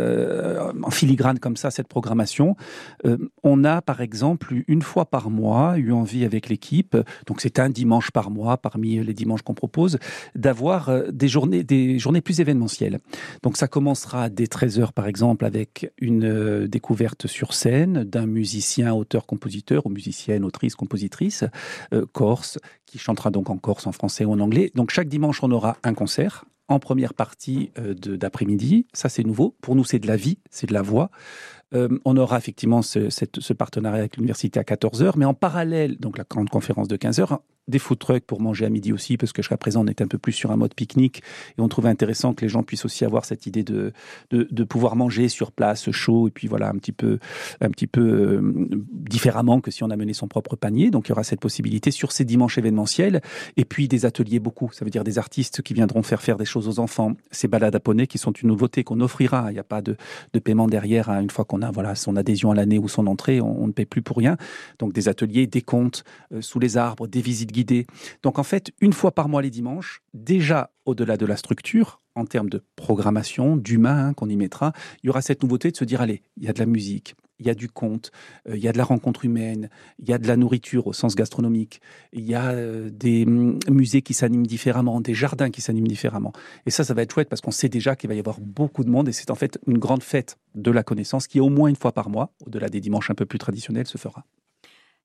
euh, en filigrane comme ça cette programmation, euh, on a par exemple une fois par mois eu envie avec l'équipe, donc c'est un dimanche par mois parmi les dimanches qu'on propose, d'avoir euh, des journées, des journées plus événementielles. Donc ça commencera dès treize heures par exemple avec une euh, découverte sur scène d'un musicien, auteur, compositeur ou musicienne, autrice, compositrice euh, corse qui chantera donc en corse, en français ou en anglais. Donc chaque dimanche on aura un concert en première partie euh, de, d'après-midi. Ça c'est nouveau. Pour nous c'est de la vie, c'est de la voix. Euh, on aura effectivement ce, cette, ce partenariat avec l'université à quatorze heures, mais en parallèle, donc la grande conférence de quinze heures, des food trucks pour manger à midi aussi, parce que jusqu'à présent on est un peu plus sur un mode pique-nique, et on trouvait intéressant que les gens puissent aussi avoir cette idée de, de, de pouvoir manger sur place, chaud, et puis voilà, un petit peu, un petit peu euh, différemment que si on amenait son propre panier. Donc il y aura cette possibilité sur ces dimanches événementiels, et puis des ateliers beaucoup, ça veut dire des artistes qui viendront faire faire des choses aux enfants, ces balades à poney qui sont une nouveauté qu'on offrira, il n'y a pas de, de paiement derrière, hein, une fois qu'on a voilà, son adhésion à l'année ou son entrée, on, on ne paie plus pour rien. Donc des ateliers, des contes euh, sous les arbres, des visites guidées. Donc en fait, une fois par mois les dimanches, déjà au-delà de la structure, en termes de programmation, d'humain hein, qu'on y mettra, il y aura cette nouveauté de se dire, allez, il y a de la musique, il y a du conte, euh, il y a de la rencontre humaine, il y a de la nourriture au sens gastronomique, il y a euh, des mm, musées qui s'animent différemment, des jardins qui s'animent différemment. Et ça, ça va être chouette parce qu'on sait déjà qu'il va y avoir beaucoup de monde et c'est en fait une grande fête de la connaissance qui, au moins une fois par mois, au-delà des dimanches un peu plus traditionnels, se fera.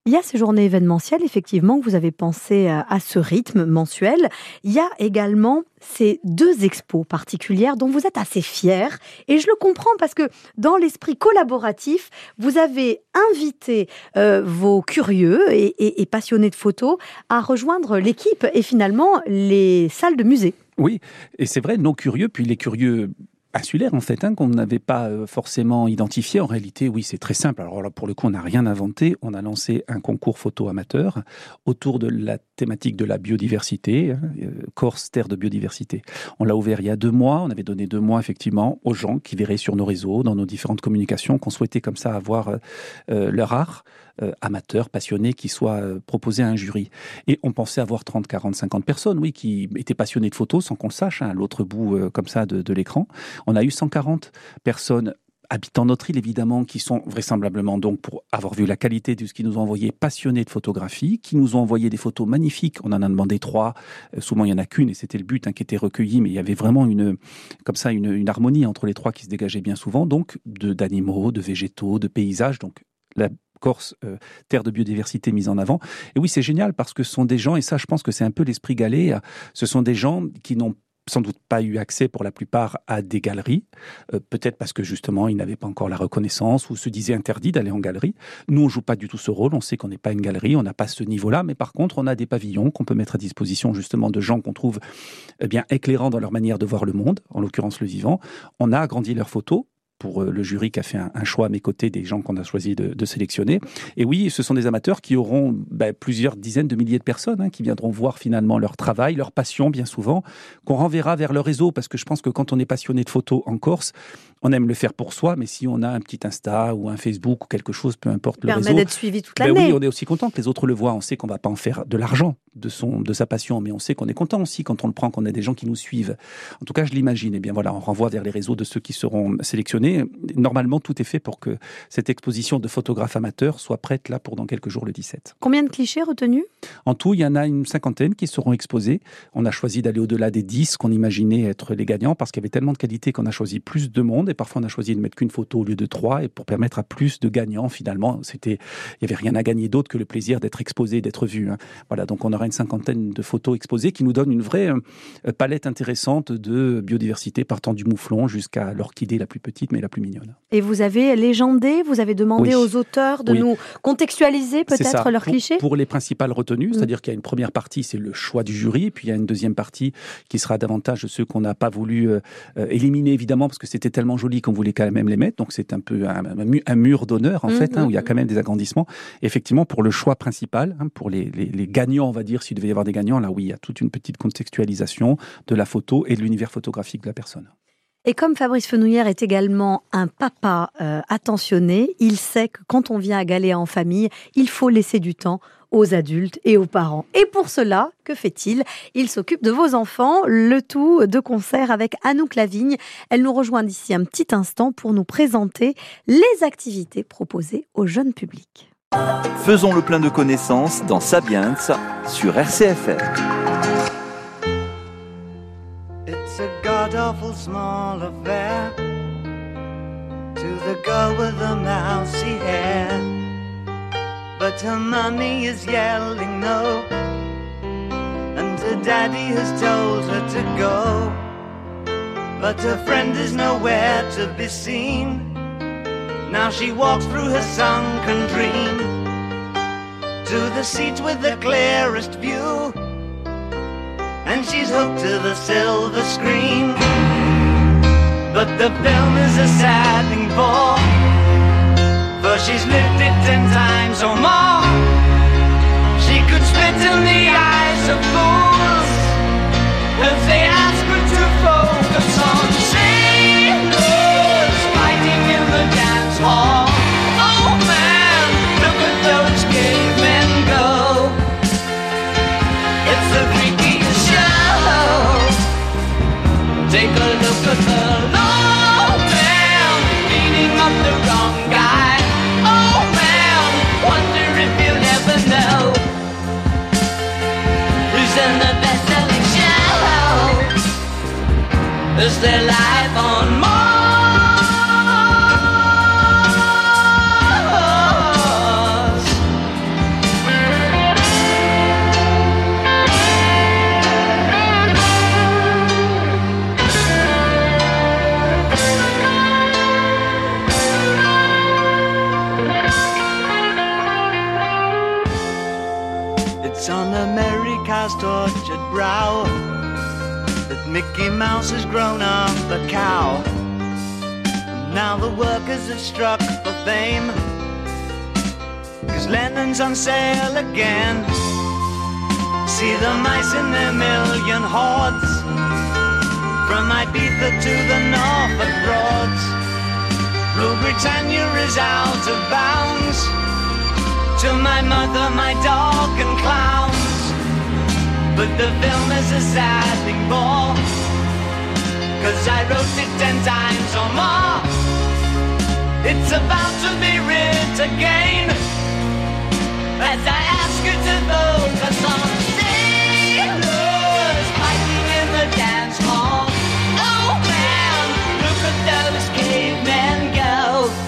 Il y a ces journées événementielles, effectivement, que vous avez pensé à, à ce rythme mensuel. Il y a également ces deux expos particulières dont vous êtes assez fiers. Et je le comprends parce que dans l'esprit collaboratif, vous avez invité euh, vos curieux et, et, et passionnés de photos à rejoindre l'équipe et finalement les salles de musée. Oui, et c'est vrai, nos curieux, puis les curieux insulaires en fait, hein, qu'on n'avait pas euh, forcément identifié. En réalité, oui, c'est très simple. Alors là, pour le coup, on n'a rien inventé. On a lancé un concours photo amateur autour de la thématique de la biodiversité, hein, euh, Corse, terre de biodiversité. On l'a ouvert il y a deux mois. On avait donné deux mois, effectivement, aux gens qui verraient sur nos réseaux, dans nos différentes communications, qu'on souhaitait comme ça avoir euh, euh, leur art euh, amateur, passionné, qui soit euh, proposé à un jury. Et on pensait avoir trente, quarante, cinquante personnes, oui, qui étaient passionnées de photos, sans qu'on le sache, hein, à l'autre bout euh, comme ça de, de l'écran. On a eu cent quarante personnes habitant notre île, évidemment, qui sont vraisemblablement, donc, pour avoir vu la qualité de ce qu'ils nous ont envoyé, passionnés de photographie, qui nous ont envoyé des photos magnifiques. On en a demandé trois. Euh, souvent, il n'y en a qu'une, et c'était le but, hein, qui était recueilli, mais il y avait vraiment une, comme ça, une, une harmonie entre les trois qui se dégageait bien souvent, donc, de, d'animaux, de végétaux, de paysages, donc, la Corse, euh, terre de biodiversité mise en avant. Et oui, c'est génial, parce que ce sont des gens, et ça, je pense que c'est un peu l'esprit galais, ce sont des gens qui n'ont sans doute pas eu accès pour la plupart à des galeries, euh, peut-être parce que justement ils n'avaient pas encore la reconnaissance ou se disaient interdit d'aller en galerie. Nous on joue pas du tout ce rôle, on sait qu'on n'est pas une galerie, on n'a pas ce niveau-là, mais par contre on a des pavillons qu'on peut mettre à disposition justement de gens qu'on trouve eh bien éclairants dans leur manière de voir le monde, en l'occurrence le vivant. On a agrandi leurs photos pour le jury qui a fait un, un choix à mes côtés des gens qu'on a choisi de, de sélectionner. Et oui, ce sont des amateurs qui auront ben, plusieurs dizaines de milliers de personnes hein, qui viendront voir finalement leur travail, leur passion bien souvent, qu'on renverra vers le réseau, parce que je pense que quand on est passionné de photos en Corse, on aime le faire pour soi, mais si on a un petit Insta ou un Facebook ou quelque chose, peu importe le permet réseau, d'être suivi toute ben l'année. oui, on est aussi content que les autres le voient. On sait qu'on va pas en faire de l'argent de son, de sa passion, mais on sait qu'on est content aussi quand on le prend, qu'on a des gens qui nous suivent. En tout cas, je l'imagine. Et bien voilà, on renvoie vers les réseaux de ceux qui seront sélectionnés. Normalement, tout est fait pour que cette exposition de photographes amateurs soit prête là pour dans quelques jours le dix-sept. Combien de clichés retenus ? En tout, il y en a une cinquantaine qui seront exposés. On a choisi d'aller au-delà des dix qu'on imaginait être les gagnants parce qu'il y avait tellement de qualité qu'on a choisi plus de monde et parfois on a choisi de mettre qu'une photo au lieu de trois et pour permettre à plus de gagnants finalement. C'était, il n'y avait rien à gagner d'autre que le plaisir d'être exposé, d'être vu. Hein. Voilà, donc on aura une cinquantaine de photos exposées qui nous donnent une vraie euh, palette intéressante de biodiversité partant du mouflon jusqu'à l'orchidée la plus petite mais la plus mignonne. Et vous avez légendé, vous avez demandé oui. aux auteurs de oui. nous contextualiser peut-être leurs pour, clichés ? Pour les principales retenues, mmh. c'est-à-dire qu'il y a une première partie, c'est le choix du jury, puis il y a une deuxième partie qui sera davantage de ceux qu'on n'a pas voulu euh, éliminer évidemment parce que c'était tellement joli qu'on voulait quand même les mettre, donc c'est un peu un, un mur d'honneur en mmh. fait, hein, où il y a quand même des agrandissements. Et effectivement, pour le choix principal, hein, pour les, les, les gagnants, on va dire, s'il devait y avoir des gagnants, là oui, il y a toute une petite contextualisation de la photo et de l'univers photographique de la personne. Et comme Fabrice Fenouillère est également un papa euh, attentionné, il sait que quand on vient à Galéa en famille, il faut laisser du temps aux adultes et aux parents. Et pour cela, que fait-il ? Il s'occupe de vos enfants, le tout de concert avec Anouk Lavigne. Elle nous rejoint d'ici un petit instant pour nous présenter les activités proposées au jeune public. Faisons le plein de connaissances dans Sapiens sur R C F M. It's a god-awful small affair to the girl with the mousy hair, but her mummy is yelling no, and her daddy has told her to go, but her friend is nowhere to be seen. Now she walks through her sunken dream to the seat with the clearest view, and she's hooked to the silver screen. But the film is a sad thing for, for she's lived it ten times or more. She could spit in the eyes of fools if they ask her to focus on sailors fighting in the dance hall. Oh man, look at those cavemen go. It's the freakiest show. Take a look at the low man beating up the wrong guy. Oh man, wonder if you'll ever know who's in the best-selling show. Is there life on Mars? It's on America's tortured brow that Mickey Mouse has grown up a cow. And now the workers have struck for fame, 'cause Lennon's on sale again. See the mice in their million hordes, from Ibiza to the Norfolk Broads. Rule Britannia is out of bounds, to my mother, my dog and clowns. But the film is a sad thing more, 'cause I wrote it ten times or more. It's about to be writ again, as I ask you to vote for some sailors fighting in the dance hall. Oh man, look at those cavemen go.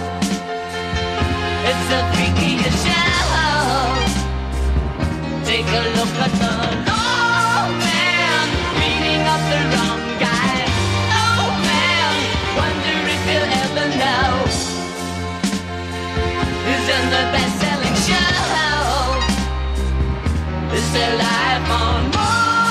It's the freakiest show. Take a look at the long man beating up the wrong guy. Oh man, wonder if you'll ever know who's in the best-selling show. Is there life on Mars?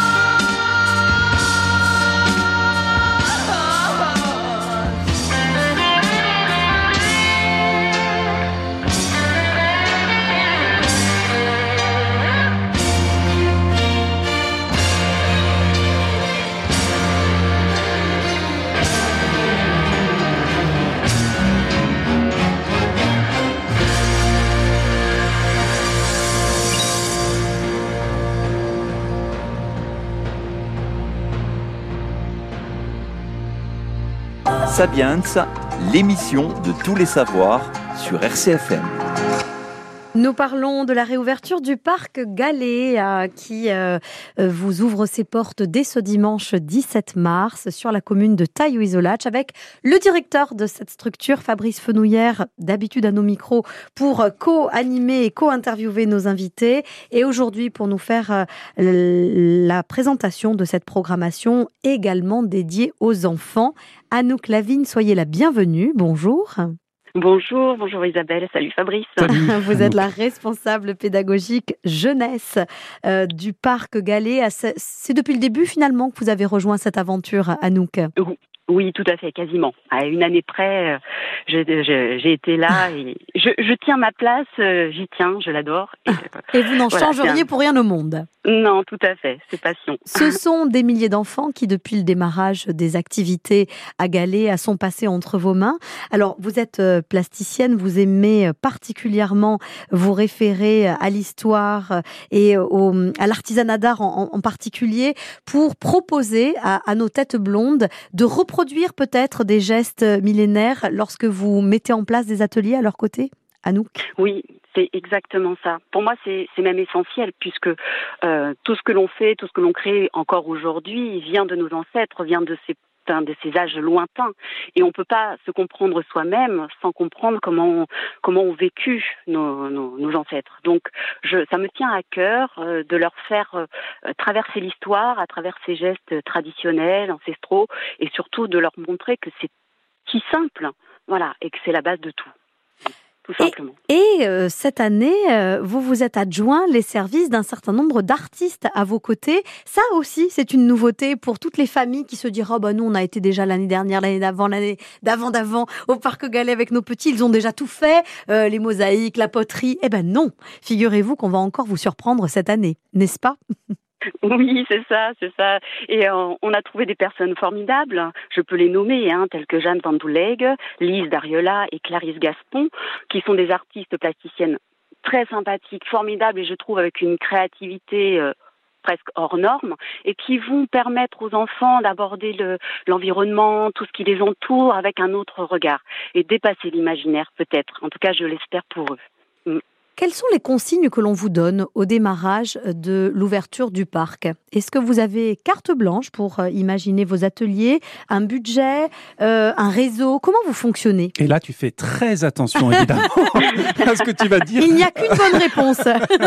Sapiens, l'émission de tous les savoirs sur R C F M. Nous parlons de la réouverture du parc Gallet euh, qui euh, vous ouvre ses portes dès ce dimanche dix-sept mars sur la commune de Taillou-Isolacq avec le directeur de cette structure, Fabrice Fenouillère, d'habitude à nos micros pour co-animer et co-interviewer nos invités. Et aujourd'hui, pour nous faire euh, la présentation de cette programmation également dédiée aux enfants, Anouk Lavigne, soyez la bienvenue. Bonjour. Bonjour, bonjour Isabelle, salut Fabrice. Salut. Vous êtes la responsable pédagogique jeunesse euh, du parc Gallet. C'est depuis le début finalement que vous avez rejoint cette aventure, Anouk. Oui, tout à fait, quasiment. À une année près, j'ai, j'ai, j'ai été là et je, je tiens ma place, j'y tiens, je l'adore. Et, et vous n'en voilà, changeriez un... pour rien au monde. Non, tout à fait, c'est passion. Ce sont des milliers d'enfants qui, depuis le démarrage des activités à Gallet, sont passés entre vos mains. Alors, vous êtes plasticienne, vous aimez particulièrement vous référer à l'histoire et au, à l'artisanat d'art en, en particulier pour proposer à, à nos têtes blondes de reproduire Produire peut-être des gestes millénaires lorsque vous mettez en place des ateliers à leur côté, Anouk ? Oui, c'est exactement ça. Pour moi, c'est, c'est même essentiel puisque euh, tout ce que l'on fait, tout ce que l'on crée encore aujourd'hui vient de nos ancêtres, vient de ces de ces âges lointains. Et on ne peut pas se comprendre soi-même sans comprendre comment, comment ont vécu nos, nos, nos ancêtres. Donc, je, ça me tient à cœur euh, de leur faire euh, traverser l'histoire à travers ces gestes traditionnels, ancestraux, et surtout de leur montrer que c'est si simple, voilà, et que c'est la base de tout. Tout simplement. Et, et euh, cette année, euh, vous vous êtes adjoint les services d'un certain nombre d'artistes à vos côtés. Ça aussi, c'est une nouveauté pour toutes les familles qui se diront oh, bah, nous, on a été déjà l'année dernière, l'année d'avant, l'année d'avant d'avant au Parc Gallet avec nos petits. Ils ont déjà tout fait, euh, les mosaïques, la poterie. Eh ben non, figurez-vous qu'on va encore vous surprendre cette année, n'est-ce pas ? Oui, c'est ça, c'est ça. Et euh, on a trouvé des personnes formidables, je peux les nommer, hein, telles que Jeanne Van Douleg, Lise Dariola et Clarisse Gaspon, qui sont des artistes plasticiennes très sympathiques, formidables, et je trouve avec une créativité euh, presque hors norme, et qui vont permettre aux enfants d'aborder le, l'environnement, tout ce qui les entoure, avec un autre regard, et dépasser l'imaginaire peut-être. En tout cas, je l'espère pour eux. Mm. Quelles sont les consignes que l'on vous donne au démarrage de l'ouverture du parc ? Est-ce que vous avez carte blanche pour imaginer vos ateliers, un budget, euh, un réseau ? Comment vous fonctionnez ? Et là, tu fais très attention, évidemment, à ce que tu vas dire. Il n'y a qu'une bonne réponse.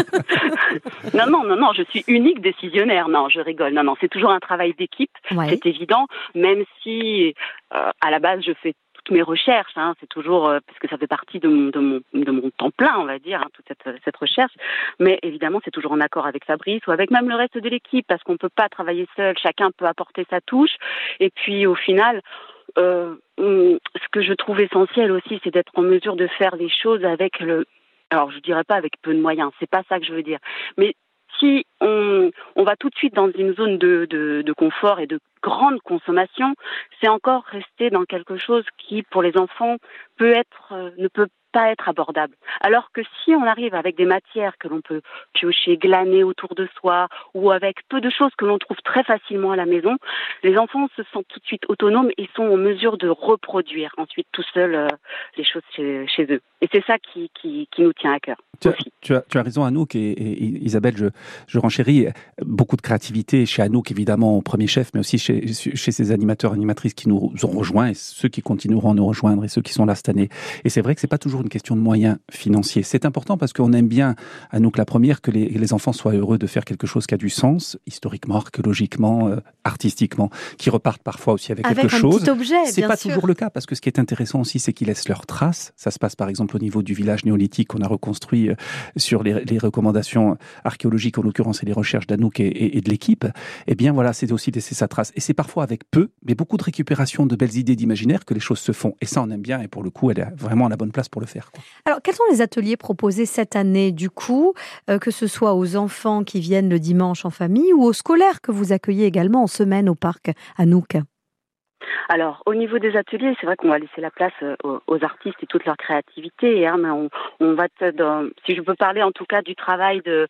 non, non, non, non, je suis unique décisionnaire. Non, je rigole. Non, non, c'est toujours un travail d'équipe, ouais. C'est évident, même si euh, à la base, je fais toutes mes recherches, hein, c'est toujours euh, parce que ça fait partie de mon, de mon, de mon temps plein, on va dire, hein, toute cette, cette recherche. Mais évidemment, c'est toujours en accord avec Fabrice ou avec même le reste de l'équipe, parce qu'on ne peut pas travailler seul. Chacun peut apporter sa touche. Et puis, au final, euh, ce que je trouve essentiel aussi, c'est d'être en mesure de faire les choses avec le... Alors, je dirais pas avec peu de moyens, c'est pas ça que je veux dire. Mais si on, on va tout de suite dans une zone de, de, de confort et de grande consommation, c'est encore rester dans quelque chose qui, pour les enfants, peut être, euh, ne peut pas être abordable. Alors que si on arrive avec des matières que l'on peut piocher, glaner autour de soi, ou avec peu de choses que l'on trouve très facilement à la maison, les enfants se sentent tout de suite autonomes et sont en mesure de reproduire ensuite tout seuls euh, les choses chez, chez eux. Et c'est ça qui, qui, qui nous tient à cœur. Tu as, tu as, tu as raison, Anouk, et, et Isabelle, je, je renchéris. Beaucoup de créativité chez Anouk, évidemment, au premier chef, mais aussi chez, chez ces animateurs, animatrices qui nous ont rejoints, et ceux qui continueront à nous rejoindre, et ceux qui sont là cette année. Et c'est vrai que c'est pas toujours une question de moyens financiers. C'est important parce qu'on aime bien, Anouk la première, que les, les enfants soient heureux de faire quelque chose qui a du sens, historiquement, archéologiquement, euh, artistiquement, qui repartent parfois aussi avec, avec quelque un chose. Petit objet, c'est bien pas sûr. toujours le cas, parce que ce qui est intéressant aussi, c'est qu'ils laissent leurs traces. Ça se passe par exemple au niveau du village néolithique qu'on a reconstruit euh, sur les, les recommandations archéologiques, en l'occurrence, et les recherches d'Anouk et, et, et de l'équipe. Eh bien voilà, c'est aussi laisser sa trace. Et c'est parfois avec peu, mais beaucoup de récupération de belles idées d'imaginaire que les choses se font. Et ça, on aime bien, et pour le coup, elle est vraiment à la bonne place pour le faire, quoi. Alors, quels sont les ateliers proposés cette année, du coup, euh, que ce soit aux enfants qui viennent le dimanche en famille ou aux scolaires que vous accueillez également en semaine au parc Anouk? Alors, au niveau des ateliers, c'est vrai qu'on va laisser la place aux, aux artistes et toute leur créativité. Hein, mais on, on va, te, dans, si je peux parler en tout cas du travail de,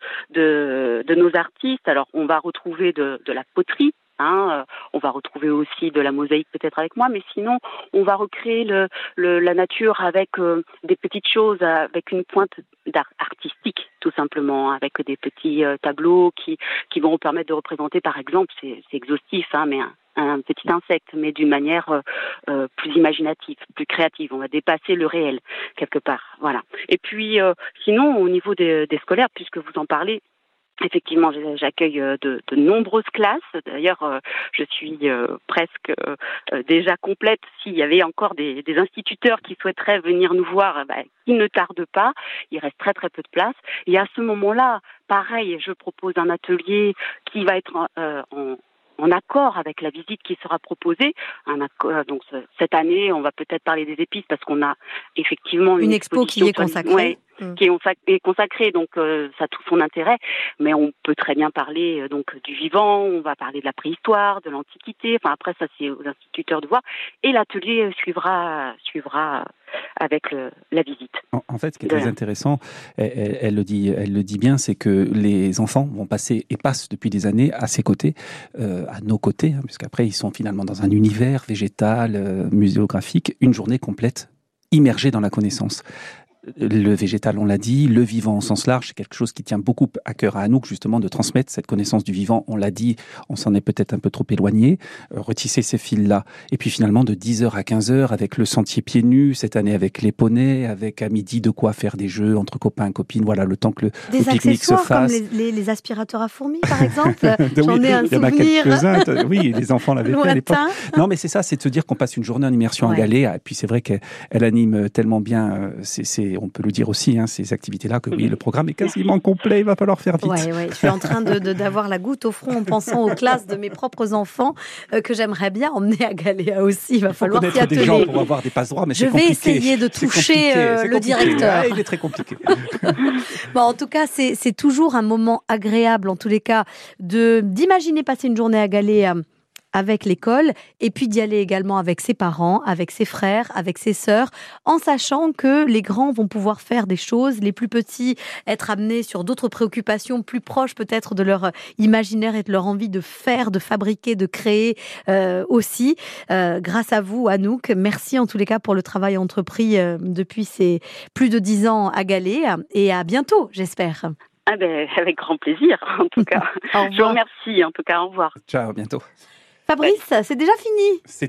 de, de nos artistes, alors on va retrouver de, de la poterie. Hein, on va retrouver aussi de la mosaïque peut-être avec moi, mais sinon on va recréer le, le, la nature avec euh, des petites choses, avec une pointe d'art artistique tout simplement, avec des petits euh, tableaux qui, qui vont permettre de représenter par exemple, c'est, c'est exhaustif, hein, mais un, un petit insecte, mais d'une manière euh, euh, plus imaginative, plus créative. On va dépasser le réel quelque part. Voilà. Et puis euh, sinon au niveau des, des scolaires, puisque vous en parlez, effectivement, j'accueille de, de nombreuses classes. D'ailleurs, euh, je suis euh, presque euh, déjà complète. S'il y avait encore des, des instituteurs qui souhaiteraient venir nous voir, bah, ils ne tardent pas. Il reste très très peu de place. Et à ce moment-là, pareil, je propose un atelier qui va être euh, en en accord avec la visite qui sera proposée. Un accord, donc cette année, on va peut-être parler des épices parce qu'on a effectivement une, une expo qui est consacrée. Ouais, mmh. qui est consacrée, donc euh, ça a tout son intérêt. Mais on peut très bien parler euh, donc du vivant. On va parler de la préhistoire, de l'Antiquité. Enfin après, ça c'est aux instituteurs de voir. Et l'atelier suivra suivra avec le, la visite. En, en fait, ce qui est très intéressant, elle, elle, elle le dit, elle le dit bien, c'est que les enfants vont passer et passent depuis des années à ses côtés, euh, à nos côtés, hein, puisqu'après ils sont finalement dans un univers végétal, euh, muséographique, une journée complète immergée dans la connaissance. Le végétal, on l'a dit, le vivant au sens large, c'est quelque chose qui tient beaucoup à cœur à Anouk, justement, de transmettre cette connaissance du vivant. On l'a dit, on s'en est peut-être un peu trop éloigné, euh, retisser ces fils-là. Et puis finalement, de dix heures à quinze heures, avec le sentier pieds nus, cette année avec les poneys, avec à midi de quoi faire des jeux entre copains et copines, voilà, le temps que le, des le pique-nique se fasse. Des accessoires comme les, les, les aspirateurs à fourmis, par exemple. J'en oui, ai un il y en a souvenir. quelques-uns, oui, les enfants l'avaient fait à l'époque. Lointain. Non, mais c'est ça, c'est de se dire qu'on passe une journée en immersion Ouais. à Galets, et puis c'est vrai qu'elle elle anime tellement bien, c'est, c'est, on peut le dire aussi, hein, ces activités-là, que oui, le programme est quasiment complet, il va falloir faire vite. Ouais, ouais. Je suis en train de, de, d'avoir la goutte au front en pensant aux classes de mes propres enfants euh, que j'aimerais bien emmener à Galéa aussi. Il va Il faut falloir s'y connaître des atteler. gens pour avoir des passe droits, mais Je c'est vais compliqué. essayer de C'est toucher compliqué, euh, c'est le compliqué. directeur. Ouais, il est très compliqué. Bon, en tout cas, c'est, c'est toujours un moment agréable, en tous les cas, de, d'imaginer passer une journée à Galéa avec l'école, et puis d'y aller également avec ses parents, avec ses frères, avec ses sœurs, en sachant que les grands vont pouvoir faire des choses, les plus petits être amenés sur d'autres préoccupations plus proches peut-être de leur imaginaire et de leur envie de faire, de fabriquer, de créer euh, aussi. Euh, grâce à vous, Anouk, merci en tous les cas pour le travail entrepris euh, depuis ces plus de dix ans à Galéa, et à bientôt, j'espère. Ah ben, avec grand plaisir, en tout cas. Au revoir. Je vous remercie, en tout cas, au revoir. Ciao, à bientôt. Fabrice, c'est déjà fini. C'était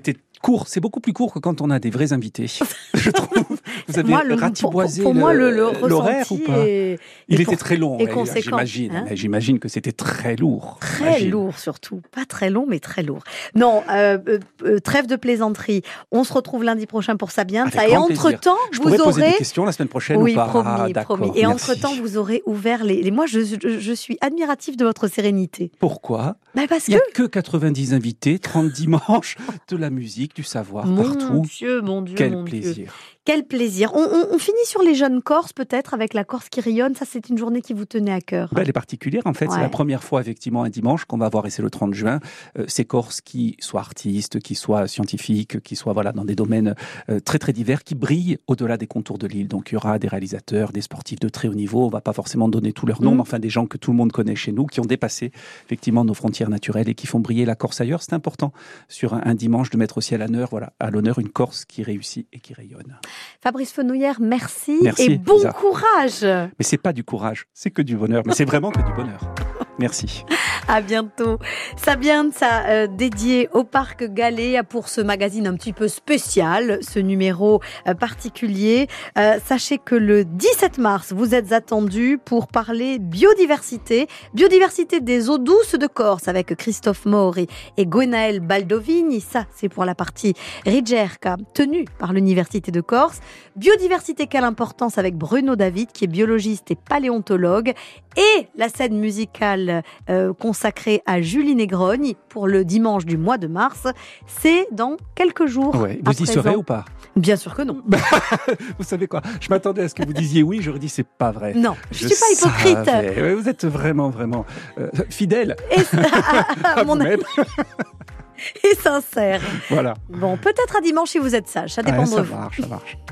court, c'est beaucoup plus court que quand on a des vrais invités, je trouve. Vous avez Moi, le- ratiboisé pour- pour moi, le- le- le l'horaire ou ressenti pas est- Il est était pour- très long, et ouais, conséquent, j'imagine. hein. Mais J'imagine que c'était très lourd. Très J'imagine. lourd surtout, pas très long mais très lourd. Non, euh, euh, euh, trêve de plaisanterie. On se retrouve lundi prochain pour Sabiens. Avec Et grand plaisir. entre-temps, Je vous pourrais poser aurez... des questions la semaine prochaine Oui, ou pas promis, Ah, d'accord, promis. Et merci. entre-temps, vous aurez ouvert les... les- Moi, je, je, je suis admirative de votre sérénité. Pourquoi Bah parce Il n'y que... a que quatre-vingt-dix invités, trente dimanches, de la musique, du savoir Mon partout. Dieu, mon Dieu, Quel mon Dieu. plaisir. Quel plaisir. On, on- on finit sur les jeunes Corses, peut-être, avec la Corse qui rayonne. Ça, c'est une journée qui vous tenait à cœur. Ben, elle est particulière, en fait. Ouais. C'est la première fois, effectivement, un dimanche qu'on va voir, et c'est le trente juin, euh, ces Corses qui soient artistes, qui soient scientifiques, qui soient voilà, dans des domaines euh, très, très divers, qui brillent au-delà des contours de l'île. Donc, il y aura des réalisateurs, des sportifs de très haut niveau. On va pas forcément donner tous leurs noms, Mhm. mais enfin, des gens que tout le monde connaît chez nous, qui ont dépassé, effectivement, nos frontières naturelles et qui font briller la Corse ailleurs. C'est important, sur un, un dimanche, de mettre aussi à l'honneur, voilà, à l'honneur une Corse qui réussit et qui rayonne. Fabrice Fenouillère, merci, Merci, et bon Lisa. courage. Mais c'est pas du courage, c'est que du bonheur. Mais c'est vraiment que du bonheur. Merci. À bientôt. Sabiens a euh, dédié au Parc Gallet pour ce magazine un petit peu spécial, ce numéro euh, particulier. Euh, sachez que le dix-sept mars, vous êtes attendus pour parler biodiversité, biodiversité des eaux douces de Corse avec Christophe Maury et Gwenaël Baldovini. Ça, c'est pour la partie Ricerca, tenue par l'Université de Corse. Biodiversité, quelle importance avec Bruno David, qui est biologiste et paléontologue. Et la scène musicale euh, consacrée à Julie Negroni pour le dimanche du mois de mars, c'est dans quelques jours. Ouais. à Vous y présent. serez ou pas? Bien sûr que non. Vous savez quoi? Je m'attendais à ce que vous disiez oui, j'aurais dit c'est pas vrai. Non, je ne suis pas hypocrite. savais. Ouais, vous êtes vraiment, vraiment euh, fidèle Et, à, à mon vous-même. et sincère. Voilà. Bon, peut-être à dimanche si vous êtes sage, ça Ouais, dépend de ça vous. marche, ça marche.